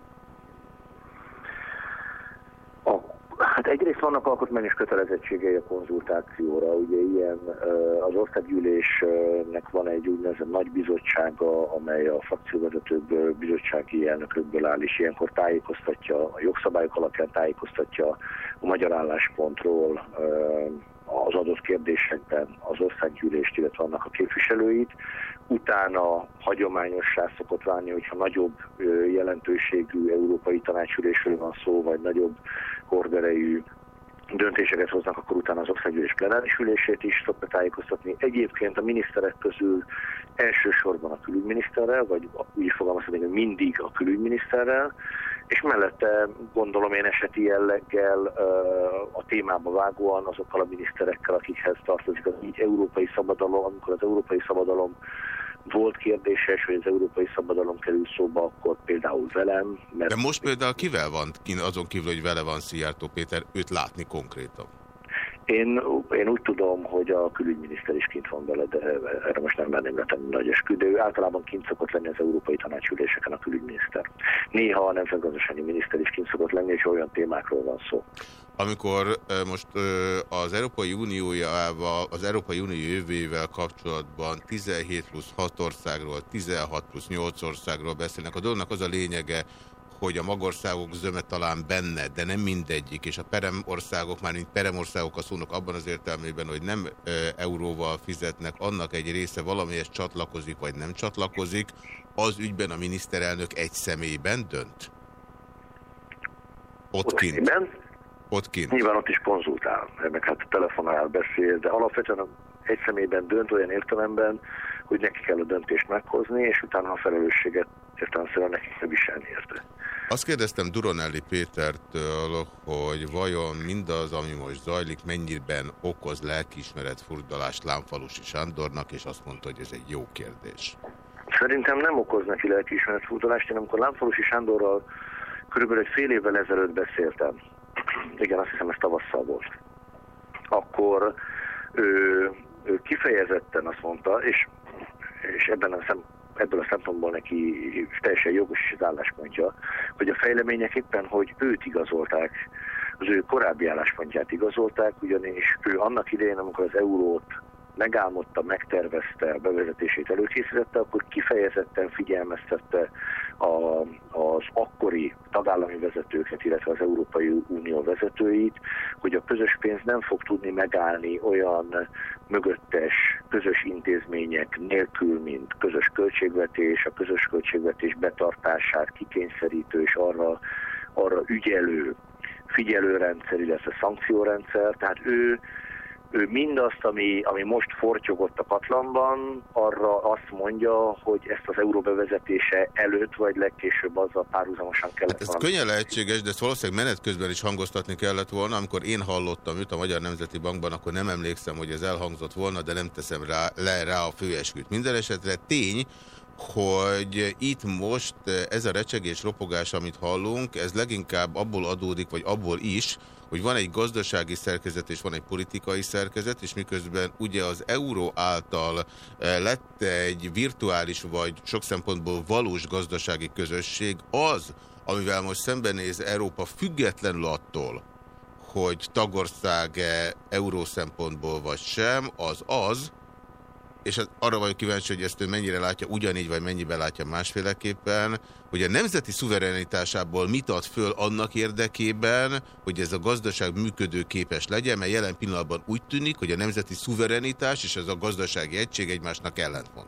A, hát egyrészt vannak alkotmányos kötelezettségei a konzultációra. Ugye ilyen az országgyűlésnek van egy úgynevezett nagy bizottsága, amely a frakcióvezetőkből, bizottsági elnökökből áll, és ilyenkor tájékoztatja, a jogszabályok alapján tájékoztatja a magyar álláspontról az adott kérdésekben az országgyűlést, illetve annak a képviselőit. Utána hagyományossá szokott válni, hogyha nagyobb jelentőségű európai tanácsülésről van szó, vagy nagyobb horderejű döntéseket hoznak, akkor utána az országgyűlés plenáris ülését is szokta tájékoztatni. Egyébként a miniszterek közül elsősorban a külügyminiszterrel, vagy úgy fogalmazhatni, hogy mindig a külügyminiszterrel, és mellette gondolom én eseti jelleggel a témába vágóan azokkal a miniszterekkel, akikhez tartozik az így európai szabadalom, amikor az európai szabadalom volt kérdéses, hogy az európai szabadalom kerül szóba, akkor például velem. Mert... De most például kivel van, azon kívül, hogy vele van Szijjártó Péter, őt látni konkrétan? Én, én úgy tudom, hogy a külügyminiszter is kint van vele, de erre most nem menném letenni nagy esküt, de ő általában kint szokott lenni az európai tanácsüléseken a külügyminiszter. Néha a nemzetgazdasági miniszter is kint szokott lenni, és olyan témákról van szó. Amikor most az Európai Uniójával, az Európai Unió jövőjével kapcsolatban tizenhét plusz hat országról, tizenhat plusz nyolc országról beszélnek, a dolognak az a lényege, hogy a magországok zöme talán benne, de nem mindegyik, és a peremországok, már mint peremországok a szónak abban az értelmében, hogy nem e, euróval fizetnek, annak egy része valamihez csatlakozik, vagy nem csatlakozik, az ügyben a miniszterelnök egy személyben dönt? Ott kint. Ott kint. Nyilván ott is konzultál, meg hát telefonál, beszél, de alapvetően egy személyben dönt olyan értelemben, hogy neki kell a döntést meghozni, és utána a felelősséget értelemszerűen nekik kell viselni érte. Azt kérdeztem Duronelli Pétertől, hogy vajon mindaz, ami most zajlik, mennyiben okoz lelkiismeret furdalást Lánfalussy Sándornak, és azt mondta, hogy ez egy jó kérdés. Szerintem nem okoz neki lelkiismeret furdalást. Én amikor Lánfalussy Sándorral körülbelül egy fél évvel ezelőtt beszéltem, igen, azt hiszem ez tavasszal volt, akkor ő, ő kifejezetten azt mondta, és, és ebben a szem, ebből a szempontból neki teljesen jogos is az álláspontja, hogy a fejlemények éppen, hogy őt igazolták, az ő korábbi álláspontját igazolták, ugyanis ő annak idején, amikor az eurót megálmodta, megtervezte, a bevezetését előkészítette, akkor kifejezetten figyelmeztette a, az akkori tagállami vezetőket, illetve az Európai Unió vezetőit, hogy a közös pénz nem fog tudni megállni olyan mögöttes közös intézmények nélkül, mint közös költségvetés, a közös költségvetés betartását kikényszerítő és arra, arra ügyelő figyelőrendszer, illetve szankciórendszer. Tehát ő Ő mindazt, ami, ami most fortyogott a Katlanban, arra azt mondja, hogy ezt az euró bevezetése előtt, vagy legkésőbb azzal párhuzamosan kellett hát ez valami. könnyen lehetséges, de ezt valószínűleg menet közben is hangoztatni kellett volna. Amikor én hallottam őt a Magyar Nemzeti Bankban, akkor nem emlékszem, hogy ez elhangzott volna, de nem teszem rá, le rá a főesküt. Minden esetre tény, hogy itt most ez a recsegés, ropogás, amit hallunk, ez leginkább abból adódik, vagy abból is, hogy van egy gazdasági szerkezet és van egy politikai szerkezet, és miközben ugye az euró által lett egy virtuális, vagy sok szempontból valós gazdasági közösség, az, amivel most szembenéz Európa függetlenül attól, hogy tagország-e euró szempontból vagy sem, az az, és arra vagyok kíváncsi, hogy ezt ő mennyire látja ugyanígy, vagy mennyiben látja másféleképpen, hogy a nemzeti szuverenitásából mit ad föl annak érdekében, hogy ez a gazdaság működőképes legyen, mert jelen pillanatban úgy tűnik, hogy a nemzeti szuverenitás és ez a gazdasági egység egymásnak ellentmond.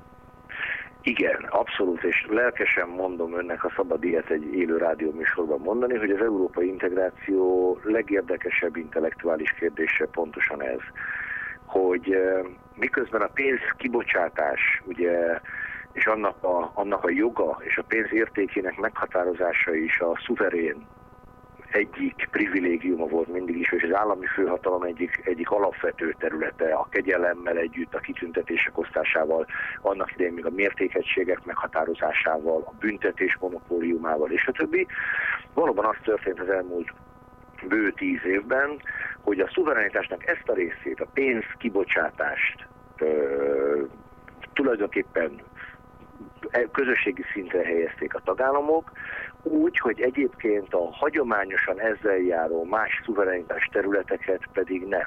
Igen, abszolút, és lelkesen mondom önnek, ha szabad ilyet egy élő rádióműsorban mondani, hogy az európai integráció legérdekesebb intellektuális kérdése pontosan ez, hogy miközben a pénz kibocsátás, ugye, és annak a, annak a joga és a pénz értékének meghatározása is a szuverén egyik privilégiuma volt mindig is, és az állami főhatalom egyik, egyik alapvető területe, a kegyelemmel együtt, a kitüntetések osztásával, annak idején még a mértékegységek meghatározásával, a büntetés monopóliumával, és a többi. Valóban az történt az elmúlt bő tíz évben, hogy a szuverenitásnak ezt a részét, a pénz kibocsátást ö, tulajdonképpen közösségi szintre helyezték a tagállamok, úgy, hogy egyébként a hagyományosan ezzel járó más szuverenitás területeket pedig nem.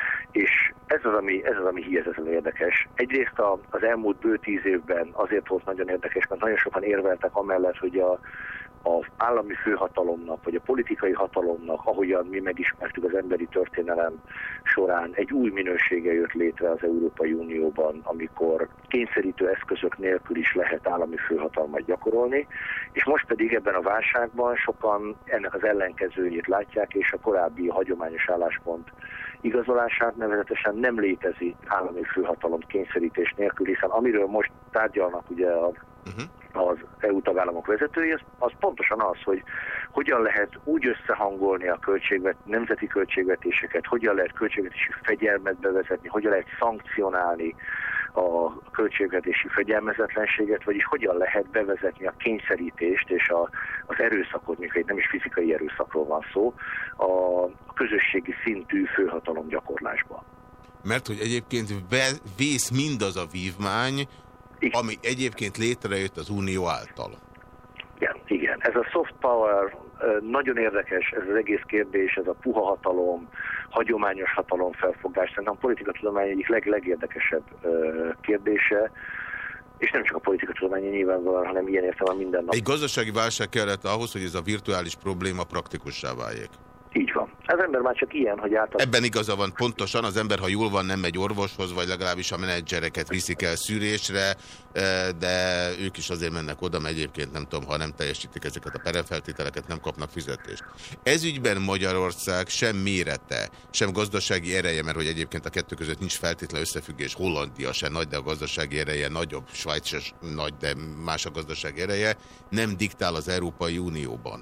És ez az, ami, ez az, ami hihetetlenül érdekes. Egyrészt a, az elmúlt bő tíz évben azért volt nagyon érdekes, mert nagyon sokan érveltek amellett, hogy a az állami főhatalomnak, vagy a politikai hatalomnak, ahogyan mi megismertük az emberi történelem során, egy új minősége jött létre az Európai Unióban, amikor kényszerítő eszközök nélkül is lehet állami főhatalmat gyakorolni, és most pedig ebben a válságban sokan ennek az ellenkezőjét látják, és a korábbi hagyományos álláspont igazolását, nevezetesen nem létezik állami főhatalom kényszerítés nélkül, hiszen amiről most tárgyalnak ugye a uh-huh. az é u tagállamok vezetői, az, az pontosan az, hogy hogyan lehet úgy összehangolni a költségvet, nemzeti költségvetéseket, hogyan lehet költségvetési fegyelmet bevezetni, hogyan lehet szankcionálni a költségvetési fegyelmezetlenséget, vagyis hogyan lehet bevezetni a kényszerítést és a, az erőszakot, mikor itt nem is fizikai erőszakról van szó, a, a közösségi szintű főhatalom gyakorlásba. Mert hogy egyébként vész mindaz a vívmány, igen, ami egyébként létrejött az Unió által. Igen, igen. Ez a soft power nagyon érdekes, ez az egész kérdés, ez a puha hatalom, hagyományos hatalom felfogás, szerintem a politikatudomány egyik leg, legérdekesebb kérdése, és nem csak a politikatudomány nyilvánvalóan, hanem ilyen értelemben minden nap. Egy gazdasági válság kellett ahhoz, hogy ez a virtuális probléma praktikussá váljék. Így van. Az ember már csak ilyen, hogy általában... Ebben igaza van pontosan, az ember, ha jól van, nem megy orvoshoz, vagy legalábbis a menedzsereket viszik el szűrésre, de ők is azért mennek oda, mert egyébként nem tudom, ha nem teljesítik ezeket a peremfeltételeket, nem kapnak fizetést. Ez ügyben Magyarország sem mérete, sem gazdasági ereje, mert hogy egyébként a kettő között nincs feltétlen összefüggés, Hollandia se nagy, de a gazdasági ereje nagyobb, Svájc se nagy, de más a gazdasági ereje, nem diktál az Európai Unióban.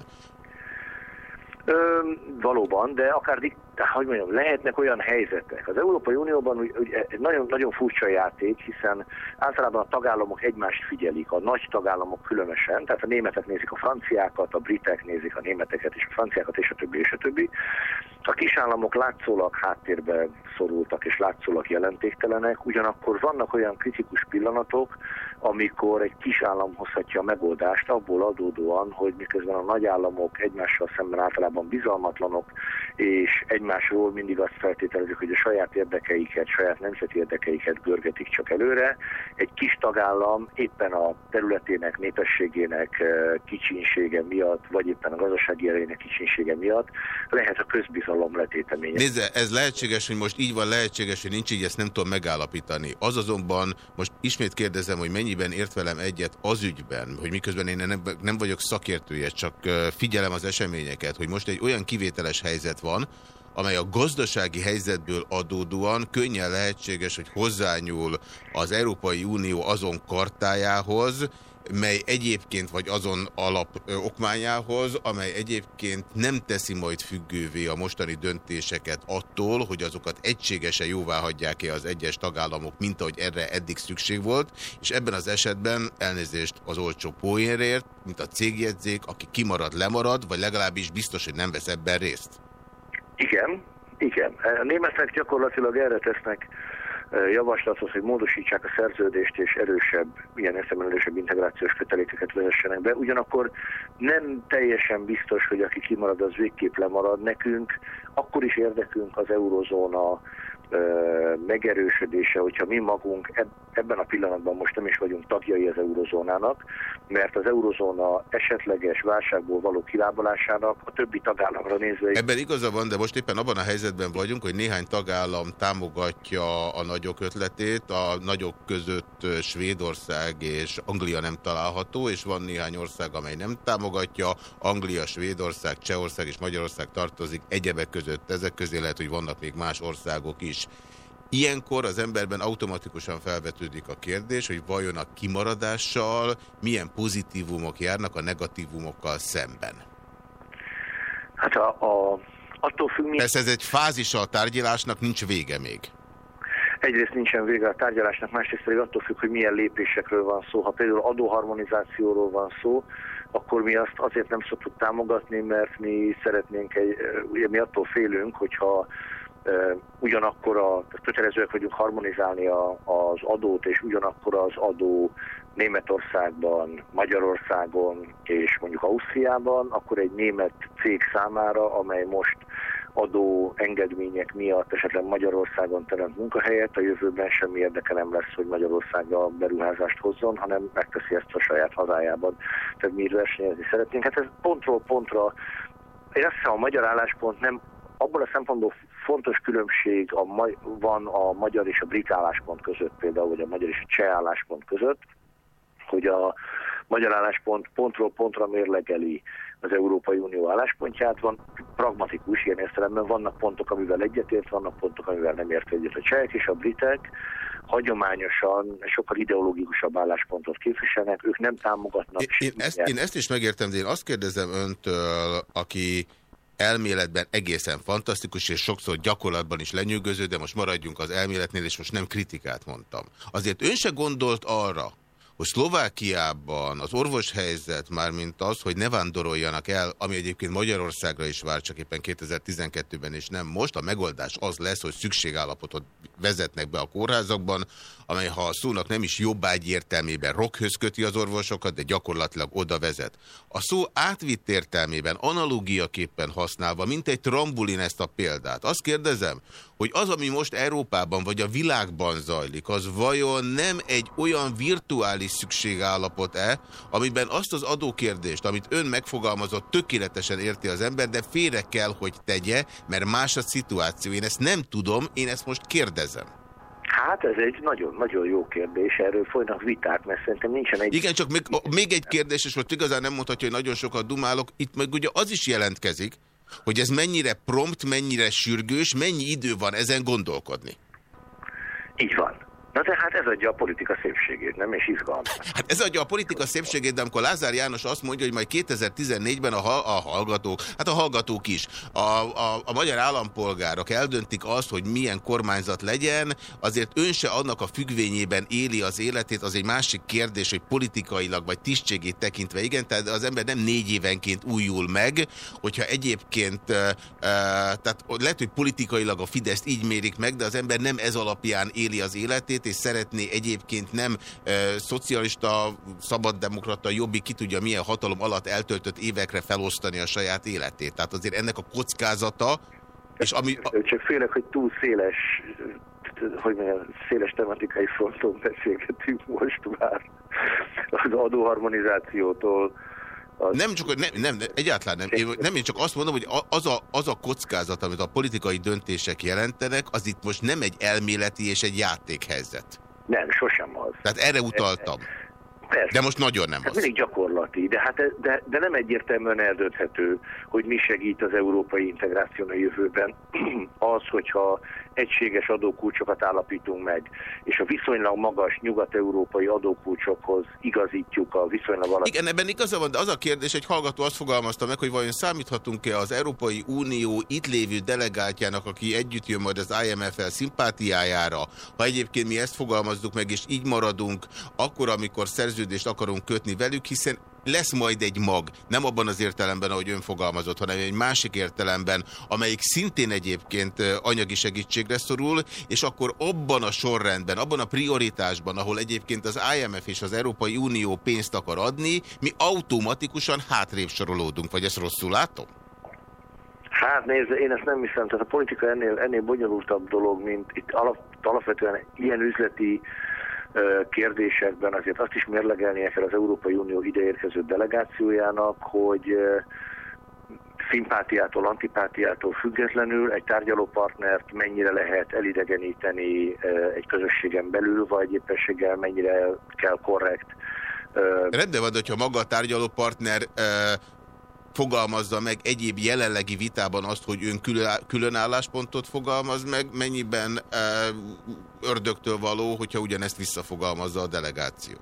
Ö, valóban, de akár, hogy mondjam, lehetnek olyan helyzetek. Az Európai Unióban ugye, nagyon, nagyon furcsa játék, hiszen általában a tagállamok egymást figyelik, a nagy tagállamok különösen, tehát a németek nézik a franciákat, a britek nézik a németeket és a franciákat, és a többi, és a többi. A kisállamok látszólag háttérbe szorultak, és látszólag jelentéktelenek, ugyanakkor vannak olyan kritikus pillanatok, amikor egy kisállam hozhatja a megoldást abból adódóan, hogy miközben a nagyállamok egymással szemben általában bizalmatlanok, és egymásról mindig azt feltételezik, hogy a saját érdekeiket, saját nemzeti érdekeiket görgetik csak előre. Egy kis tagállam éppen a területének, népességének kicsinsége miatt, vagy éppen a gazdasági erejének kicsinsége miatt lehet a közbizalom letéteménye. Nézze, ez lehetséges, hogy most így van, lehetséges, hogy nincs így, ezt nem tudom megállapítani. Az azonban, most ismét kérdezem, hogy mennyiben ért velem egyet az ügyben, hogy miközben én nem, nem vagyok szakértője, csak figyelem az eseményeket, hogy most egy olyan kivételes helyzet van, amely a gazdasági helyzetből adódóan könnyen lehetséges, hogy hozzányúl az Európai Unió azon kartájához, mely egyébként, vagy azon alap ö, okmányához, amely egyébként nem teszi majd függővé a mostani döntéseket attól, hogy azokat egységesen jóvá hagyják-e az egyes tagállamok, mint ahogy erre eddig szükség volt, és ebben az esetben elnézést az olcsó poénért, mint a cégjegyzék, aki kimarad, lemarad, vagy legalábbis biztos, hogy nem vesz ebben részt. Igen, igen. A németek gyakorlatilag erre tesznek javaslatot, hogy módosítsák a szerződést és erősebb, ilyen értelemben erősebb integrációs kötelékeket vezessenek be. Ugyanakkor nem teljesen biztos, hogy aki kimarad, az végképp lemarad nekünk. Akkor is érdekünk az eurozóna megerősödése, hogyha mi magunk ebben a pillanatban most nem is vagyunk tagjai az eurozónának, mert az eurozóna esetleges válságból való kilábalásának a többi tagállamra nézve... Ebben igaza van, de most éppen abban a helyzetben vagyunk, hogy néhány tagállam támogatja a nagyok ötletét, a nagyok között Svédország és Anglia nem található, és van néhány ország, amely nem támogatja, Anglia, Svédország, Csehország és Magyarország tartozik egyebek között, ezek közé lehet, hogy vannak még más országok is. Ilyenkor az emberben automatikusan felvetődik a kérdés, hogy vajon a kimaradással milyen pozitívumok járnak a negatívumokkal szemben. Hát a, a, attól függ... Mi... Persze ez egy fázisa a tárgyalásnak, nincs vége még. Egyrészt nincsen vége a tárgyalásnak, másrészt pedig attól függ, hogy milyen lépésekről van szó. Ha például adóharmonizációról van szó, akkor mi azt azért nem szoktuk támogatni, mert mi szeretnénk, egy, ugye mi attól félünk, hogyha Uh, ugyanakkor a, kötelezőek vagyunk harmonizálni a, az adót, és ugyanakkor az adó Németországban, Magyarországon és mondjuk Ausztriában, akkor egy német cég számára, amely most adó engedmények miatt esetleg Magyarországon teremt munkahelyet, a jövőben semmi érdeke nem lesz, hogy Magyarországra beruházást hozzon, hanem megteszi ezt a saját hazájában. Tehát mi versenyezni szeretnénk. Hát ez pontról pontra, én azt hiszem, a magyar álláspont nem abban a szempontból fontos különbség a, van a magyar és a brit álláspont között például, vagy a magyar és a cseh álláspont között, hogy a magyar álláspont pontról pontra mérlegeli az Európai Unió álláspontját, van pragmatikus ilyen értelemben, vannak pontok, amivel egyetért, vannak pontok, amivel nem ért egyet. A csehek és a britek hagyományosan sokkal ideológikusabb álláspontot képviselnek, ők nem támogatnak. Én, én, ezt, én ezt is megértem, de én azt kérdezem öntől, aki elméletben egészen fantasztikus, és sokszor gyakorlatban is lenyűgöző, de most maradjunk az elméletnél, és most nem kritikát mondtam. Azért ön se gondolt arra, hogy Szlovákiában az orvoshelyzet, mármint az, hogy ne vándoroljanak el, ami egyébként Magyarországra is vár, csak éppen kétezer-tizenkettőben és nem most, a megoldás az lesz, hogy szükségállapotot vezetnek be a kórházakban, amely, ha a szónak nem is jobbágy értelmében rockhöz köti az orvosokat, de gyakorlatilag oda vezet. A szó átvitt értelmében, analógiaképpen használva, mint egy trambulin ezt a példát. Azt kérdezem, hogy az, ami most Európában vagy a világban zajlik, az vajon nem egy olyan virtuális szükségállapot-e, amiben azt az adókérdést, amit ön megfogalmazott, tökéletesen érti az ember, de félre kell, hogy tegye, mert más a szituáció. Én ezt nem tudom, én ezt most kérdezem. Hát ez egy nagyon-nagyon jó kérdés, erről folynak viták, mert szerintem nincsen egy... Igen, csak még, még egy kérdés, és most igazán nem mondhatja, hogy nagyon sokat dumálok, itt meg ugye az is jelentkezik, hogy ez mennyire prompt, mennyire sürgős, mennyi idő van ezen gondolkodni. Így van. Na tehát ez adja a politika szépségét, nem? És izgalmat. Hát ez adja a politika szépségét, de amikor Lázár János azt mondja, hogy majd kétezer-tizennégyben a, a hallgatók, hát a hallgatók is, a, a, a magyar állampolgárok eldöntik azt, hogy milyen kormányzat legyen, azért ön se annak a függvényében éli az életét, az egy másik kérdés, hogy politikailag vagy tisztségét tekintve igen, tehát az ember nem négy évenként újul meg, hogyha egyébként, e, e, tehát lehet, hogy politikailag a Fideszt így mérik meg, de az ember nem ez alapján éli az életét, és szeretné egyébként nem e, szocialista, szabaddemokrata, jobbik, ki tudja milyen hatalom alatt eltöltött évekre felosztani a saját életét. Tehát azért ennek a kockázata, és ami... A... Csak félek, hogy túl széles, hogy mondjam, széles tematikai fronton beszélgetünk most már az adóharmonizációtól. Az... Nem csak, nem, nem, egyáltalán nem. Én, nem, én csak azt mondom, hogy az a, az a kockázat, amit a politikai döntések jelentenek, az itt most nem egy elméleti és egy játékhelyzet. Nem, sosem az. Tehát erre utaltam. Persze. De most nagyon nem hát az. Mindig gyakorlati, de, hát, de, de nem egyértelműen eldönthető, hogy mi segít az európai integráción a jövőben. Az, hogyha egységes adókulcsokat állapítunk meg, és a viszonylag magas nyugat-európai adókulcsokhoz igazítjuk a viszonylag alacsony... Igen, ebben igaza van, de az a kérdés, egy hallgató azt fogalmazta meg, hogy vajon számíthatunk-e az Európai Unió itt lévő delegáltjának, aki együtt jön majd az I M F-el szimpátiájára, ha egyébként mi ezt fogalmazzuk meg, és így maradunk, akkor, amikor szerződést akarunk kötni velük, hiszen lesz majd egy mag, nem abban az értelemben, ahogy ön fogalmazott, hanem egy másik értelemben, amelyik szintén egyébként anyagi segítségre szorul, és akkor abban a sorrendben, abban a prioritásban, ahol egyébként az I M F és az Európai Unió pénzt akar adni, mi automatikusan hátrébb sorolódunk, vagy ezt rosszul látom? Hát nézd, én ezt nem hiszem, tehát a politika ennél, ennél bonyolultabb dolog, mint itt alap, alapvetően ilyen üzleti kérdésekben azért azt is mérlegelnie kell az Európai Unió ideérkező delegációjának, hogy szimpátiától, antipátiától függetlenül egy tárgyalópartnert mennyire lehet elidegeníteni egy közösségen belül, vagy éppenséggel mennyire kell korrekt. Rendben van, hogyha maga a tárgyalópartner fogalmazza meg egyéb jelenlegi vitában azt, hogy ön külön álláspontot fogalmaz meg, mennyiben e, ördögtől való, hogyha ugyanezt visszafogalmazza a delegáció?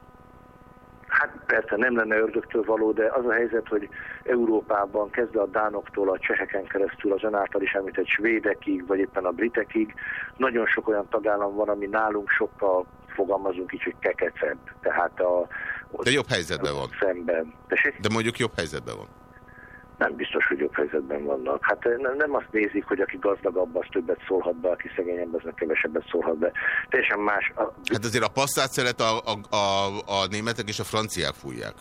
Hát persze nem lenne ördögtől való, de az a helyzet, hogy Európában kezdve a dánoktól a cseheken keresztül az ön által is említett svédekig, vagy éppen a britekig, nagyon sok olyan tagállam van, ami nálunk sokkal, fogalmazunk így, hogy kekecebb. Tehát a, de jobb helyzetben van. Szemben. De mondjuk jobb helyzetben van. Nem biztos, hogy jobb helyzetben vannak. Hát nem, nem azt nézik, hogy aki gazdagabb, az többet szólhat be, aki szegényebb, az meg kevesebbet szólhat be. Teljesen más. A... Hát azért a passzát szeret a, a, a, a németek és a franciák fújják.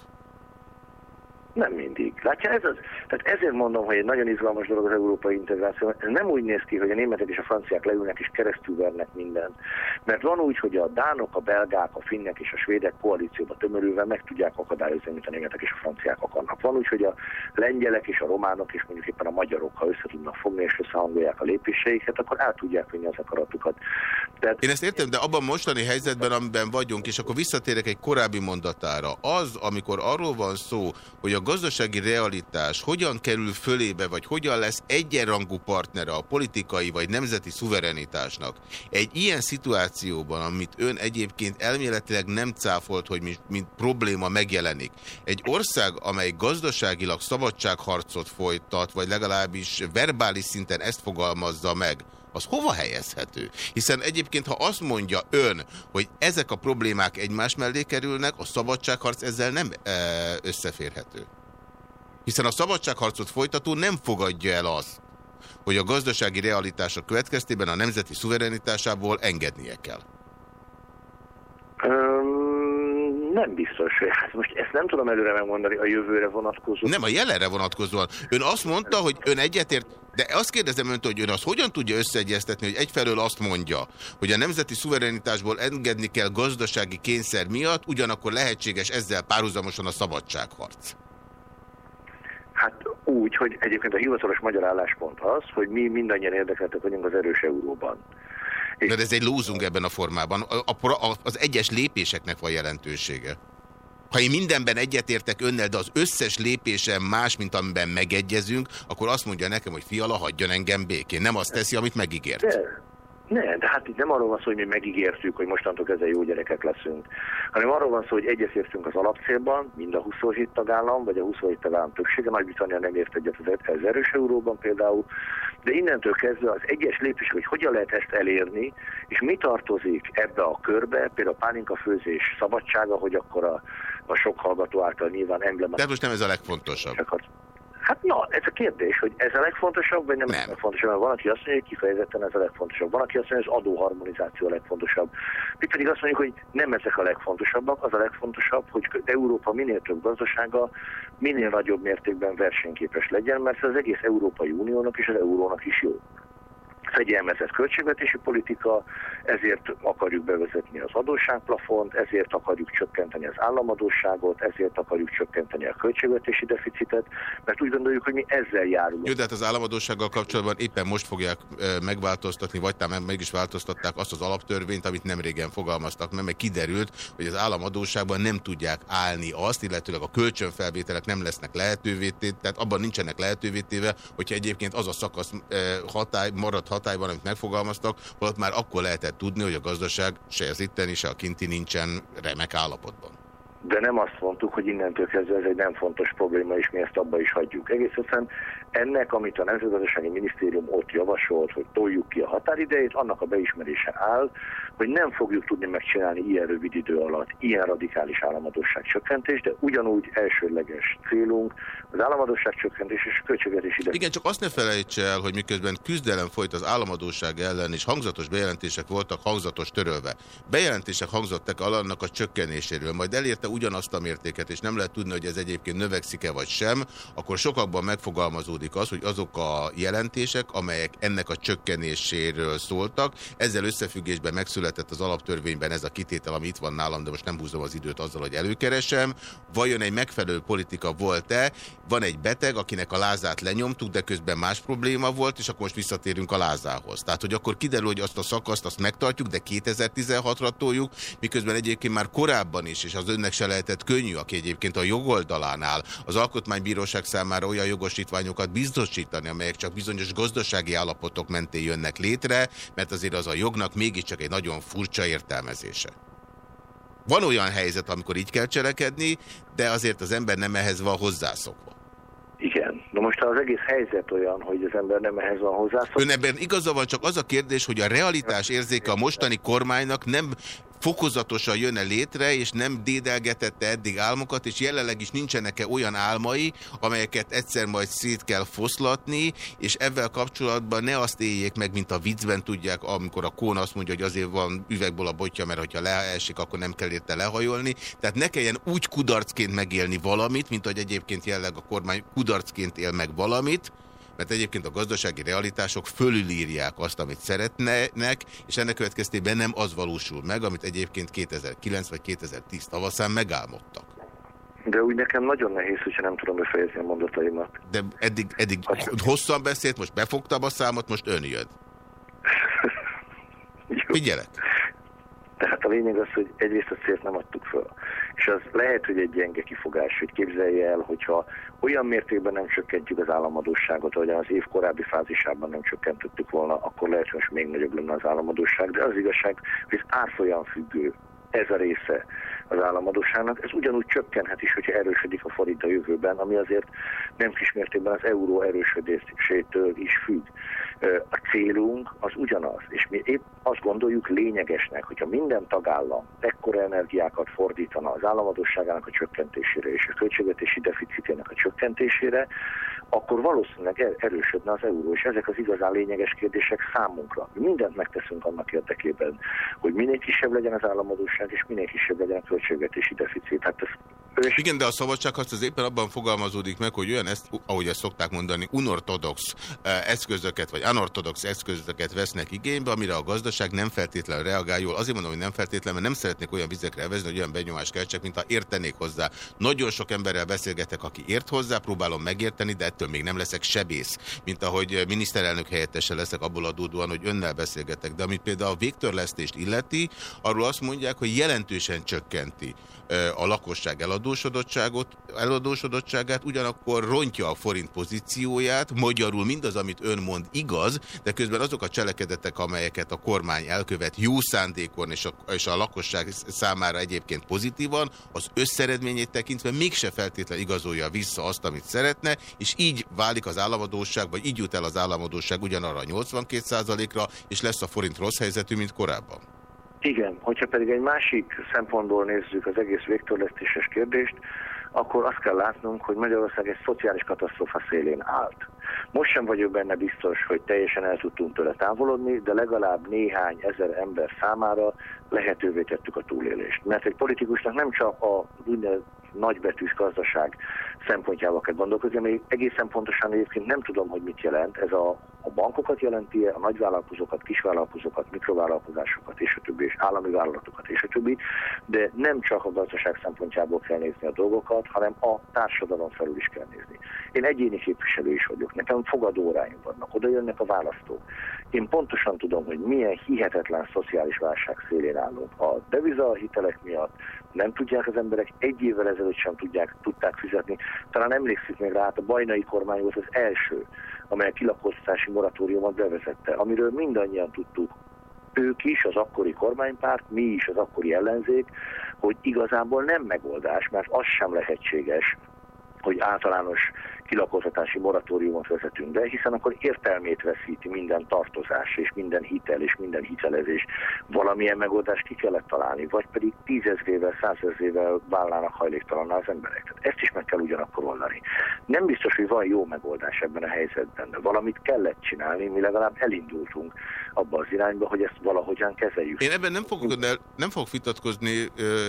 Nem mindig. Látja, ez az, tehát ezért mondom, hogy egy nagyon izgalmas dolog az európai integráció. Ez nem úgy néz ki, hogy a németek és a franciák leülnek és keresztülvernek mindent. Mert van úgy, hogy a dánok, a belgák, a finnek és a svédek koalícióba tömörülve meg tudják akadályozni, amit a németek és a franciák akarnak. Van úgy, hogy a lengyelek és a románok és mondjuk éppen a magyarok, ha össze tudnak fogni és összehangolják a lépéseiket, akkor át tudják vinni az akaratukat. Tehát... Én ezt értem, de abban mostani helyzetben, amiben vagyunk, és akkor visszatérek egy korábbi mondatára, az, amikor arról van szó, hogy a gazdasági realitás hogyan kerül fölébe, vagy hogyan lesz egyenrangú partnere a politikai vagy nemzeti szuverenitásnak. Egy ilyen szituációban, amit ön egyébként elméletileg nem cáfolt, hogy mint, mint probléma megjelenik. Egy ország, amely gazdaságilag szabadságharcot folytat, vagy legalábbis verbális szinten ezt fogalmazza meg, az hova helyezhető? Hiszen egyébként, ha azt mondja ön, hogy ezek a problémák egymás mellé kerülnek, a szabadságharc ezzel nem e, összeférhető. Hiszen a szabadságharcot folytató nem fogadja el azt, hogy a gazdasági realitások következtében a nemzeti szuverenitásából engednie kell. Um, Nem biztos. Hát most ezt nem tudom előre megmondani a jövőre vonatkozóan. Nem, a jelenre vonatkozóan. Ön azt mondta, hogy ön egyetért, de azt kérdezem öntől, hogy ön azt hogyan tudja összeegyeztetni, hogy egyfelől azt mondja, hogy a nemzeti szuverenitásból engedni kell gazdasági kényszer miatt, ugyanakkor lehetséges ezzel párhuzamosan a szabadságharc. Hát úgy, hogy egyébként a hivatalos magyar álláspont az, hogy mi mindannyian érdekeltek vagyunk az erős euróban. De ez egy lózung ebben a formában. A, a, az egyes lépéseknek van jelentősége. Ha én mindenben egyetértek önnel, de az összes lépésem más, mint amiben megegyezünk, akkor azt mondja nekem, hogy fiala, hagyjon engem békén. Nem azt teszi, amit megígért. De, ne, de hát itt nem arról van szó, hogy mi megígértük, hogy mostantól kezdve jó gyerekek leszünk, hanem arról van szó, hogy egyetértünk az alapcélban, mind a huszonhét tagállam, vagy a huszonhét tagállam többsége, Nagy-Britannia nem ért egyet az erős euróban például, de innentől kezdve az egyes lépés, hogy hogyan lehet ezt elérni, és mi tartozik ebbe a körbe, például a pálinkafőzés szabadsága, hogy akkor a, a sok hallgató által nyilván emblematikus. De most nem ez a legfontosabb. Hát na, ez a kérdés, hogy ez a legfontosabb, vagy nem, nem. Ez a legfontosabb, mert van, aki azt mondja, hogy kifejezetten ez a legfontosabb. Van, aki azt mondja, hogy az adóharmonizáció a legfontosabb. Mi pedig azt mondjuk, hogy nem ezek a legfontosabbak, az a legfontosabb, hogy Európa minél több gazdasága minél nagyobb mértékben versenyképes legyen, mert ez az egész Európai Uniónak és az eurónak is jó. Fegyelmezett költségvetési politika, ezért akarjuk bevezetni az adósságplafont, ezért akarjuk csökkenteni az államadósságot, ezért akarjuk csökkenteni a költségvetési deficitet, mert úgy gondoljuk, hogy mi ezzel járulunk. Jó, de hát az államadóssággal kapcsolatban éppen most fogják e, megváltoztatni, vagy talán meg is változtatták azt az alaptörvényt, amit nem régen fogalmaztak, mert meg kiderült, hogy az államadósságban nem tudják állni azt, illetőleg a kölcsönfelvételek nem lesznek lehetővé téve, tehát abban nincsenek lehetővé téve, hogyha egyébként az a szakasz e, hatály, marad hatályban, amit megfogalmaztak, holott már akkor lehetett tudni, hogy a gazdaság se az itteni, se a kinti nincsen remek állapotban. De nem azt mondtuk, hogy innentől kezdve ez egy nem fontos probléma, és mi ezt abba is hagyjuk. Egész egyszerűen ennek, amit a Nemzetgazdasági Minisztérium ott javasolt, hogy toljuk ki a határidejét, annak a beismerése áll, hogy nem fogjuk tudni megcsinálni ilyen rövid idő alatt ilyen radikális államadósság csökkentés, de ugyanúgy elsődleges célunk az államadósság csökkentés és a költségvetési. Igen, csak azt ne felejts el, hogy miközben küzdelem folyt az államadósság ellen, és hangzatos bejelentések voltak hangzatos törölve. Bejelentések hangzottak annak a csökkenéséről, majd elérte ugyanazt a mértéket, és nem lehet tudni, hogy ez egyébként növekszik-e vagy sem, akkor sokakban megfogalmazódik az, hogy azok a jelentések, amelyek ennek a csökkenéséről szóltak, ezzel összefüggésben megszületett az alaptörvényben ez a kitétel, ami itt van nálam, de most nem húzom az időt azzal, hogy előkeresem. Vajon egy megfelelő politika volt-e? Van egy beteg, akinek a lázát lenyomtuk, de közben más probléma volt, és akkor most visszatérünk a lázához. Tehát, hogy akkor kiderül, hogy azt a szakaszt azt megtartjuk, de kétezer-tizenhatra toljuk, miközben egyébként már korábban is, és az önnek se lehetett könnyű, aki egyébként a jogoldalánál az Alkotmánybíróság számára olyan jogosítványokat biztosítani, amelyek csak bizonyos gazdasági állapotok mentén jönnek létre, mert azért az a jognak mégiscsak egy nagyon furcsa értelmezése. Van olyan helyzet, amikor így kell cselekedni, de azért az ember nem ehhez van hozzászokva. Igen. Na most az egész helyzet olyan, hogy az ember nem ehhez van hozzászokva. Ön ebben igaza van, csak az a kérdés, hogy a realitás érzéke a mostani kormánynak nem fokozatosan jönne létre, és nem dédelgetette eddig álmokat, és jelenleg is nincsenek-e olyan álmai, amelyeket egyszer majd szét kell foszlatni, és ezzel kapcsolatban ne azt éljék meg, mint a viccben tudják, amikor a Kón azt mondja, hogy azért van üvegből a botja, mert hogyha leesik, akkor nem kell érte lehajolni. Tehát ne kelljen úgy kudarcként megélni valamit, mint hogy egyébként jelenleg a kormány kudarcként él meg valamit, mert egyébként a gazdasági realitások fölülírják azt, amit szeretnének, és ennek következtében nem az valósul meg, amit egyébként kétezer-kilenc vagy kétezer-tíz tavaszán megálmodtak. De úgy nekem nagyon nehéz, hogyha nem tudom befejezni a mondataimat. De eddig, eddig hosszan beszélt, most befogtam a számot, most ön jön. Figyelek! Tehát a lényeg az, hogy egyrészt a célt nem adtuk föl. És az lehet, hogy egy gyenge kifogás, hogy képzelje el, hogyha olyan mértékben nem csökkentjük az államadósságot, ahogyan az év korábbi fázisában nem csökkentettük volna, akkor lehet, hogy most még nagyobb lenne az államadósság. De az igazság, hogy ez árfolyam függő. Ez a része az államadósságnak. Ez ugyanúgy csökkenhet is, hogyha erősödik a forint a jövőben, ami azért nem kis mértékben az euró erősödésétől is függ. A célunk az ugyanaz, és mi épp azt gondoljuk lényegesnek, hogyha minden tagállam ekkora energiákat fordítana az államadósságának a csökkentésére és a költségvetési deficitének a csökkentésére, akkor valószínűleg erősödne az euró, és ezek az igazán lényeges kérdések számunkra. Mi mindent megteszünk annak érdekében, hogy minél kisebb legyen az államadósság, megvalósulását, és minél kisebb legyen a költségvetési deficit. Hát ez ős... Igen, de a szabadságharc az éppen abban fogalmazódik meg, hogy olyan, ezt, ahogy ezt szokták mondani, unortodox eszközöket, vagy anortodox eszközöket vesznek igénybe, amire a gazdaság nem feltétlenül reagál jól. Azért mondom, hogy nem feltétlenül, mert nem szeretnék olyan vizekre elvezni, hogy olyan benyomást keltsek, mint ha értenék hozzá. Nagyon sok emberrel beszélgetek, aki ért hozzá, próbálom megérteni, de ettől még nem leszek sebész, mint ahogy miniszterelnök helyettese leszek abból adódóan, hogy önnel beszélgetek. De amit például a végtörlesztést illeti, arról azt mondják, hogy jelentősen csökkenti a lakosság eladósodottságot, eladósodottságát, ugyanakkor rontja a forint pozícióját, magyarul mindaz, amit ön mond igaz, de közben azok a cselekedetek, amelyeket a kormány elkövet jó szándékon és a, és a lakosság számára egyébként pozitívan, az összeredményét tekintve mégse feltétlenül igazolja vissza azt, amit szeretne, és így válik az államadósság, vagy így jut el az államadósság ugyanarra a nyolcvankét százalékra, és lesz a forint rossz helyzetű, mint korábban. Igen, hogyha pedig egy másik szempontból nézzük az egész végtörlesztéses kérdést, akkor azt kell látnunk, hogy Magyarország egy szociális katasztrófa szélén állt. Most sem vagyok benne biztos, hogy teljesen el tudtunk tőle távolodni, de legalább néhány ezer ember számára lehetővé tettük a túlélést. Mert egy politikusnak nem csak a úgynevezett nagybetűs gazdaság szempontjával kell gondolkozni, ami egészen pontosan egyébként nem tudom, hogy mit jelent. Ez a, a bankokat jelenti, a nagyvállalkozókat, kisvállalkozókat, mikrovállalkozásokat és a többi, és állami vállalatokat és a többi, de nem csak a gazdaság szempontjából kell nézni a dolgokat, hanem a társadalom felül is kell nézni. Én egyéni képviselő is vagyok, nekem fogadóóráim vannak, oda jönnek a választók. Én pontosan tudom, hogy milyen hihetetlen szociális válság szélén állunk. A devizahitelek miatt nem tudják az emberek, egy évvel ezelőtt sem tudják, tudták fizetni. Talán emlékszik még rá, hát a bajnai kormány volt az első, amely a kilakóztatási moratóriumot bevezette, amiről mindannyian tudtuk, ők is, az akkori kormánypárt, mi is, az akkori ellenzék, hogy igazából nem megoldás, mert az sem lehetséges, hogy általános kilakóztatási moratóriumot vezetünk be, hiszen akkor értelmét veszíti minden tartozás, és minden hitel, és minden hitelezés. Valamilyen megoldást ki kellett találni, vagy pedig tízezrével, százezrével válnának hajléktalanná az emberek. Tehát ezt is meg kell ugyanakkor oldani. Nem biztos, hogy van jó megoldás ebben a helyzetben, de valamit kellett csinálni, mi legalább elindultunk abba az irányba, hogy ezt valahogyan kezeljük. Én ebben nem fogok, nem fogok vitatkozni,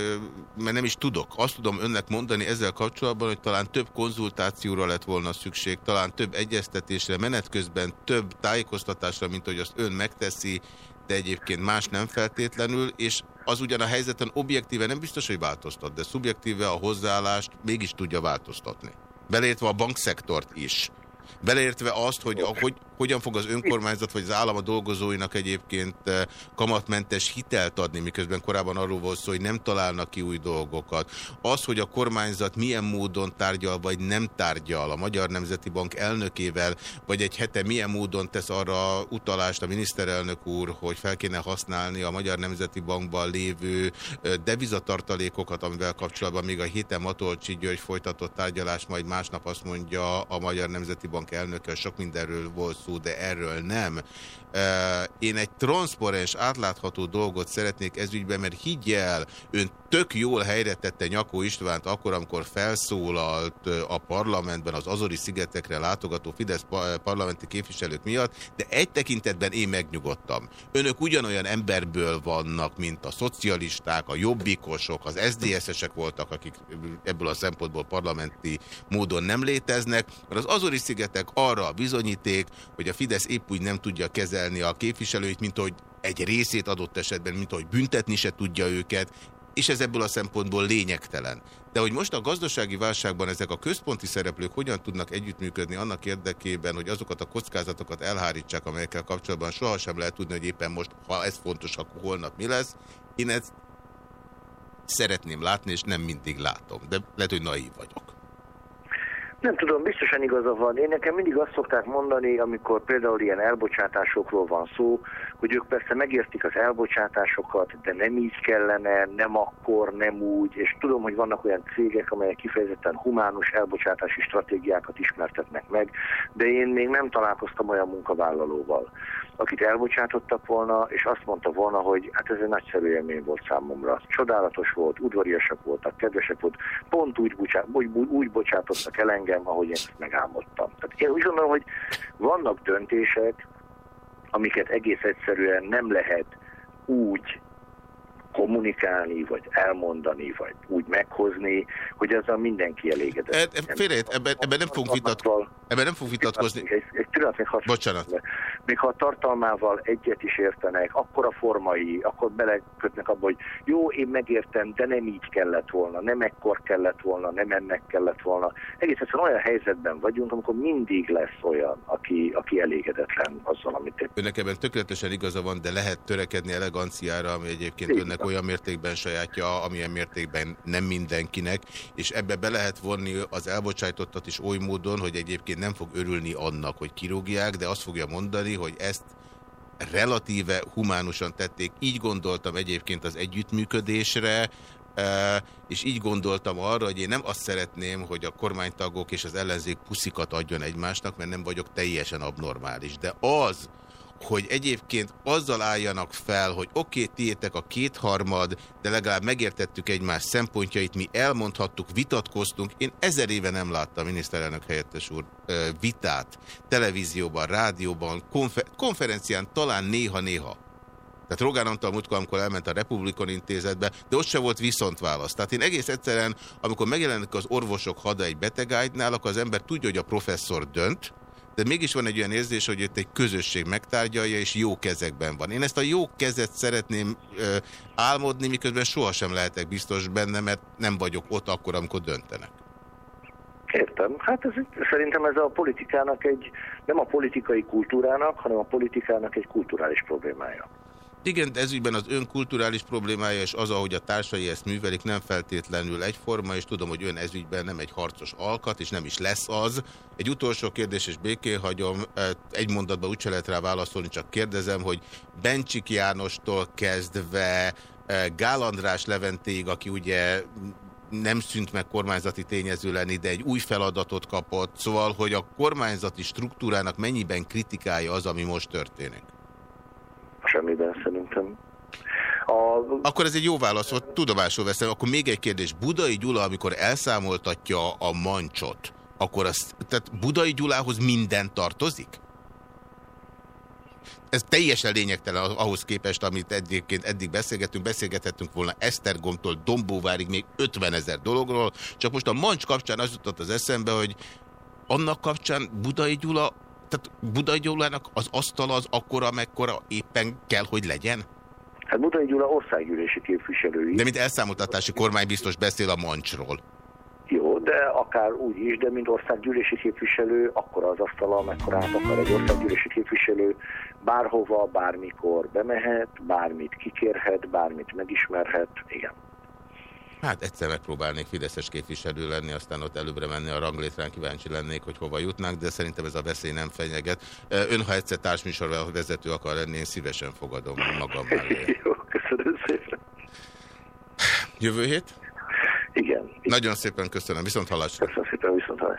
mert nem is tudok. Azt tudom önnek mondani ezzel kapcsolatban, hogy talán több konzultációra lett volna szükség, talán több egyeztetésre, menet közben több tájékoztatásra, mint hogy azt ön megteszi, de egyébként más nem feltétlenül, és az ugyan a helyzeten objektíve nem biztos, hogy változtat, de szubjektíve a hozzáállást mégis tudja változtatni. Beleértve a bankszektort is. Beleértve azt, hogy, hogy hogyan fog az önkormányzat vagy az állam a dolgozóinak egyébként kamatmentes hitelt adni, miközben korábban arról volt szó, hogy nem találnak ki új dolgokat. Az, hogy a kormányzat milyen módon tárgyal vagy nem tárgyal a Magyar Nemzeti Bank elnökével, vagy egy hete milyen módon tesz arra utalást a miniszterelnök úr, hogy fel kéne használni a Magyar Nemzeti Bankban lévő devizatartalékokat, amivel kapcsolatban még a héten Matolcsy György folytatott tárgyalás, majd másnap azt mondja a Magyar Nemzeti Bank elnöke, sok mindenről volt szó, de erről nem. Én egy transzparens, átlátható dolgot szeretnék ezügyben, mert higgy el, ön tök jól helyre tette Nyakó Istvánt akkor, amikor felszólalt a parlamentben az Azori-szigetekre látogató Fidesz parlamenti képviselők miatt, de egy tekintetben én megnyugodtam. Önök ugyanolyan emberből vannak, mint a szocialisták, a jobbikosok, az es zé dé es-esek voltak, akik ebből a szempontból parlamenti módon nem léteznek, mert az Azori-szigetek arra a bizonyíték, hogy a Fidesz épp úgy nem tudja kezelni a képviselőit, mint hogy egy részét adott esetben, mint hogy büntetni se tudja őket, és ez ebből a szempontból lényegtelen. De hogy most a gazdasági válságban ezek a központi szereplők hogyan tudnak együttműködni annak érdekében, hogy azokat a kockázatokat elhárítsák, amelyekkel kapcsolatban sohasem lehet tudni, hogy éppen most, ha ez fontos, akkor holnap mi lesz. Én ezt szeretném látni, és nem mindig látom. De lehet, hogy naív vagyok. Nem tudom, biztosan igaza van. Én nekem mindig azt szokták mondani, amikor például ilyen elbocsátásokról van szó, hogy ők persze megértik az elbocsátásokat, de nem így kellene, nem akkor, nem úgy, és tudom, hogy vannak olyan cégek, amelyek kifejezetten humánus elbocsátási stratégiákat ismertetnek meg, de én még nem találkoztam olyan munkavállalóval, akit elbocsátottak volna, és azt mondta volna, hogy hát ez egy nagyszerű élmény volt számomra. Csodálatos volt, udvariasak voltak, kedvesek volt, pont úgy, bocsát, úgy, úgy bocsátottak el engem, ahogy én ezt megálmodtam. Tehát én úgy gondolom, hogy vannak döntések, amiket egész egyszerűen nem lehet úgy kommunikálni, vagy elmondani, vagy úgy meghozni, hogy azzal mindenki elégedett. E, félrejét, ebben, ebben nem fogunk vitatkozni. Ebben nem fogunk vitatkozni. Egy, egy pillanat, még Bocsánat. Még ha a tartalmával egyet is értenek, akkor a formai, akkor belekötnek abba, hogy jó, én megértem, de nem így kellett volna, nem ekkor kellett volna, nem ennek kellett volna. Egész egyszerűen olyan helyzetben vagyunk, amikor mindig lesz olyan, aki, aki elégedetlen azzal, amit épp. Önnek ebben tökéletesen igaza van, de lehet törekedni eleganciára, ami egyébként Így önnek van. olyan mértékben sajátja, amilyen mértékben nem mindenkinek, és ebbe be lehet vonni az elbocsájtottat is oly módon, hogy egyébként nem fog örülni annak, hogy kirúgják, de azt fogja mondani, hogy ezt relatíve humánusan tették. Így gondoltam egyébként az együttműködésre, és így gondoltam arra, hogy én nem azt szeretném, hogy a kormánytagok és az ellenzék puszikat adjon egymásnak, mert nem vagyok teljesen abnormális. De az, hogy egyébként azzal álljanak fel, hogy oké, okay, tiétek a kétharmad, de legalább megértettük egymás szempontjait, mi elmondhattuk, vitatkoztunk. Én ezer éve nem láttam, miniszterelnök helyettes úr, vitát televízióban, rádióban, konfer konferencián talán néha-néha. Tehát Rogán Antal múltkor, amikor elment a Republikon Intézetbe, de ott se volt viszontválasz. Tehát én egész egyszerűen, amikor megjelenik az orvosok hada egy betegágynál, akkor az ember tudja, hogy a professzor dönt, de mégis van egy olyan érzés, hogy itt egy közösség megtárgyalja, és jó kezekben van. Én ezt a jó kezet szeretném ö, álmodni, miközben sohasem lehetek biztos benne, mert nem vagyok ott akkor, amikor döntenek. Értem. Hát ez, szerintem ez a politikának egy, nem a politikai kultúrának, hanem a politikának egy kulturális problémája. Igen, de ezügyben az ön kulturális problémája, és az, ahogy a társai ezt művelik, nem feltétlenül egyforma, és tudom, hogy ön ezügyben nem egy harcos alkat, és nem is lesz az. Egy utolsó kérdés, és békén hagyom, egy mondatban úgyse lehet rá válaszolni, csak kérdezem, hogy Bencsik Jánostól kezdve Gál András Leventéig, aki ugye nem szűnt meg kormányzati tényező lenni, de egy új feladatot kapott, szóval, hogy a kormányzati struktúrának mennyiben kritikája az, ami most történik? Semmiben szerintem. A... Akkor ez egy jó válasz volt, tudomásul veszem. Akkor még egy kérdés. Budai Gyula, amikor elszámoltatja a mancsot, akkor az, tehát Budai Gyulához minden tartozik? Ez teljesen lényegtelen ahhoz képest, amit egyébként eddig beszélgettünk. Beszélgethettünk volna Esztergomtól Dombóvárig még ötvenezer dologról, csak most a mancs kapcsán az jutott az eszembe, hogy annak kapcsán Budai Gyula, tehát Budai Gyulának az asztala az akkora, mekkora éppen kell, hogy legyen? Hát Budai Gyula országgyűlési képviselői. De mint elszámoltatási kormány biztos beszél a mancsról. Jó, de akár úgy is, de mint országgyűlési képviselő, akkora az asztala, amekkorát akar egy országgyűlési képviselő, bárhova, bármikor bemehet, bármit kikérhet, bármit megismerhet, igen. Hát egyszer megpróbálnék fideszes képviselő lenni, aztán ott előbbre menni a ranglétrán, kíváncsi lennék, hogy hova jutnánk, de szerintem ez a veszély nem fenyeget. Ön, ha egyszer társműsorral vezető akar lenni, én szívesen fogadom magam mellé. Jó, köszönöm szépen. Jövő hét? Igen. Nagyon szépen köszönöm, viszont hallásra. Köszönöm szépen, viszont hallásra.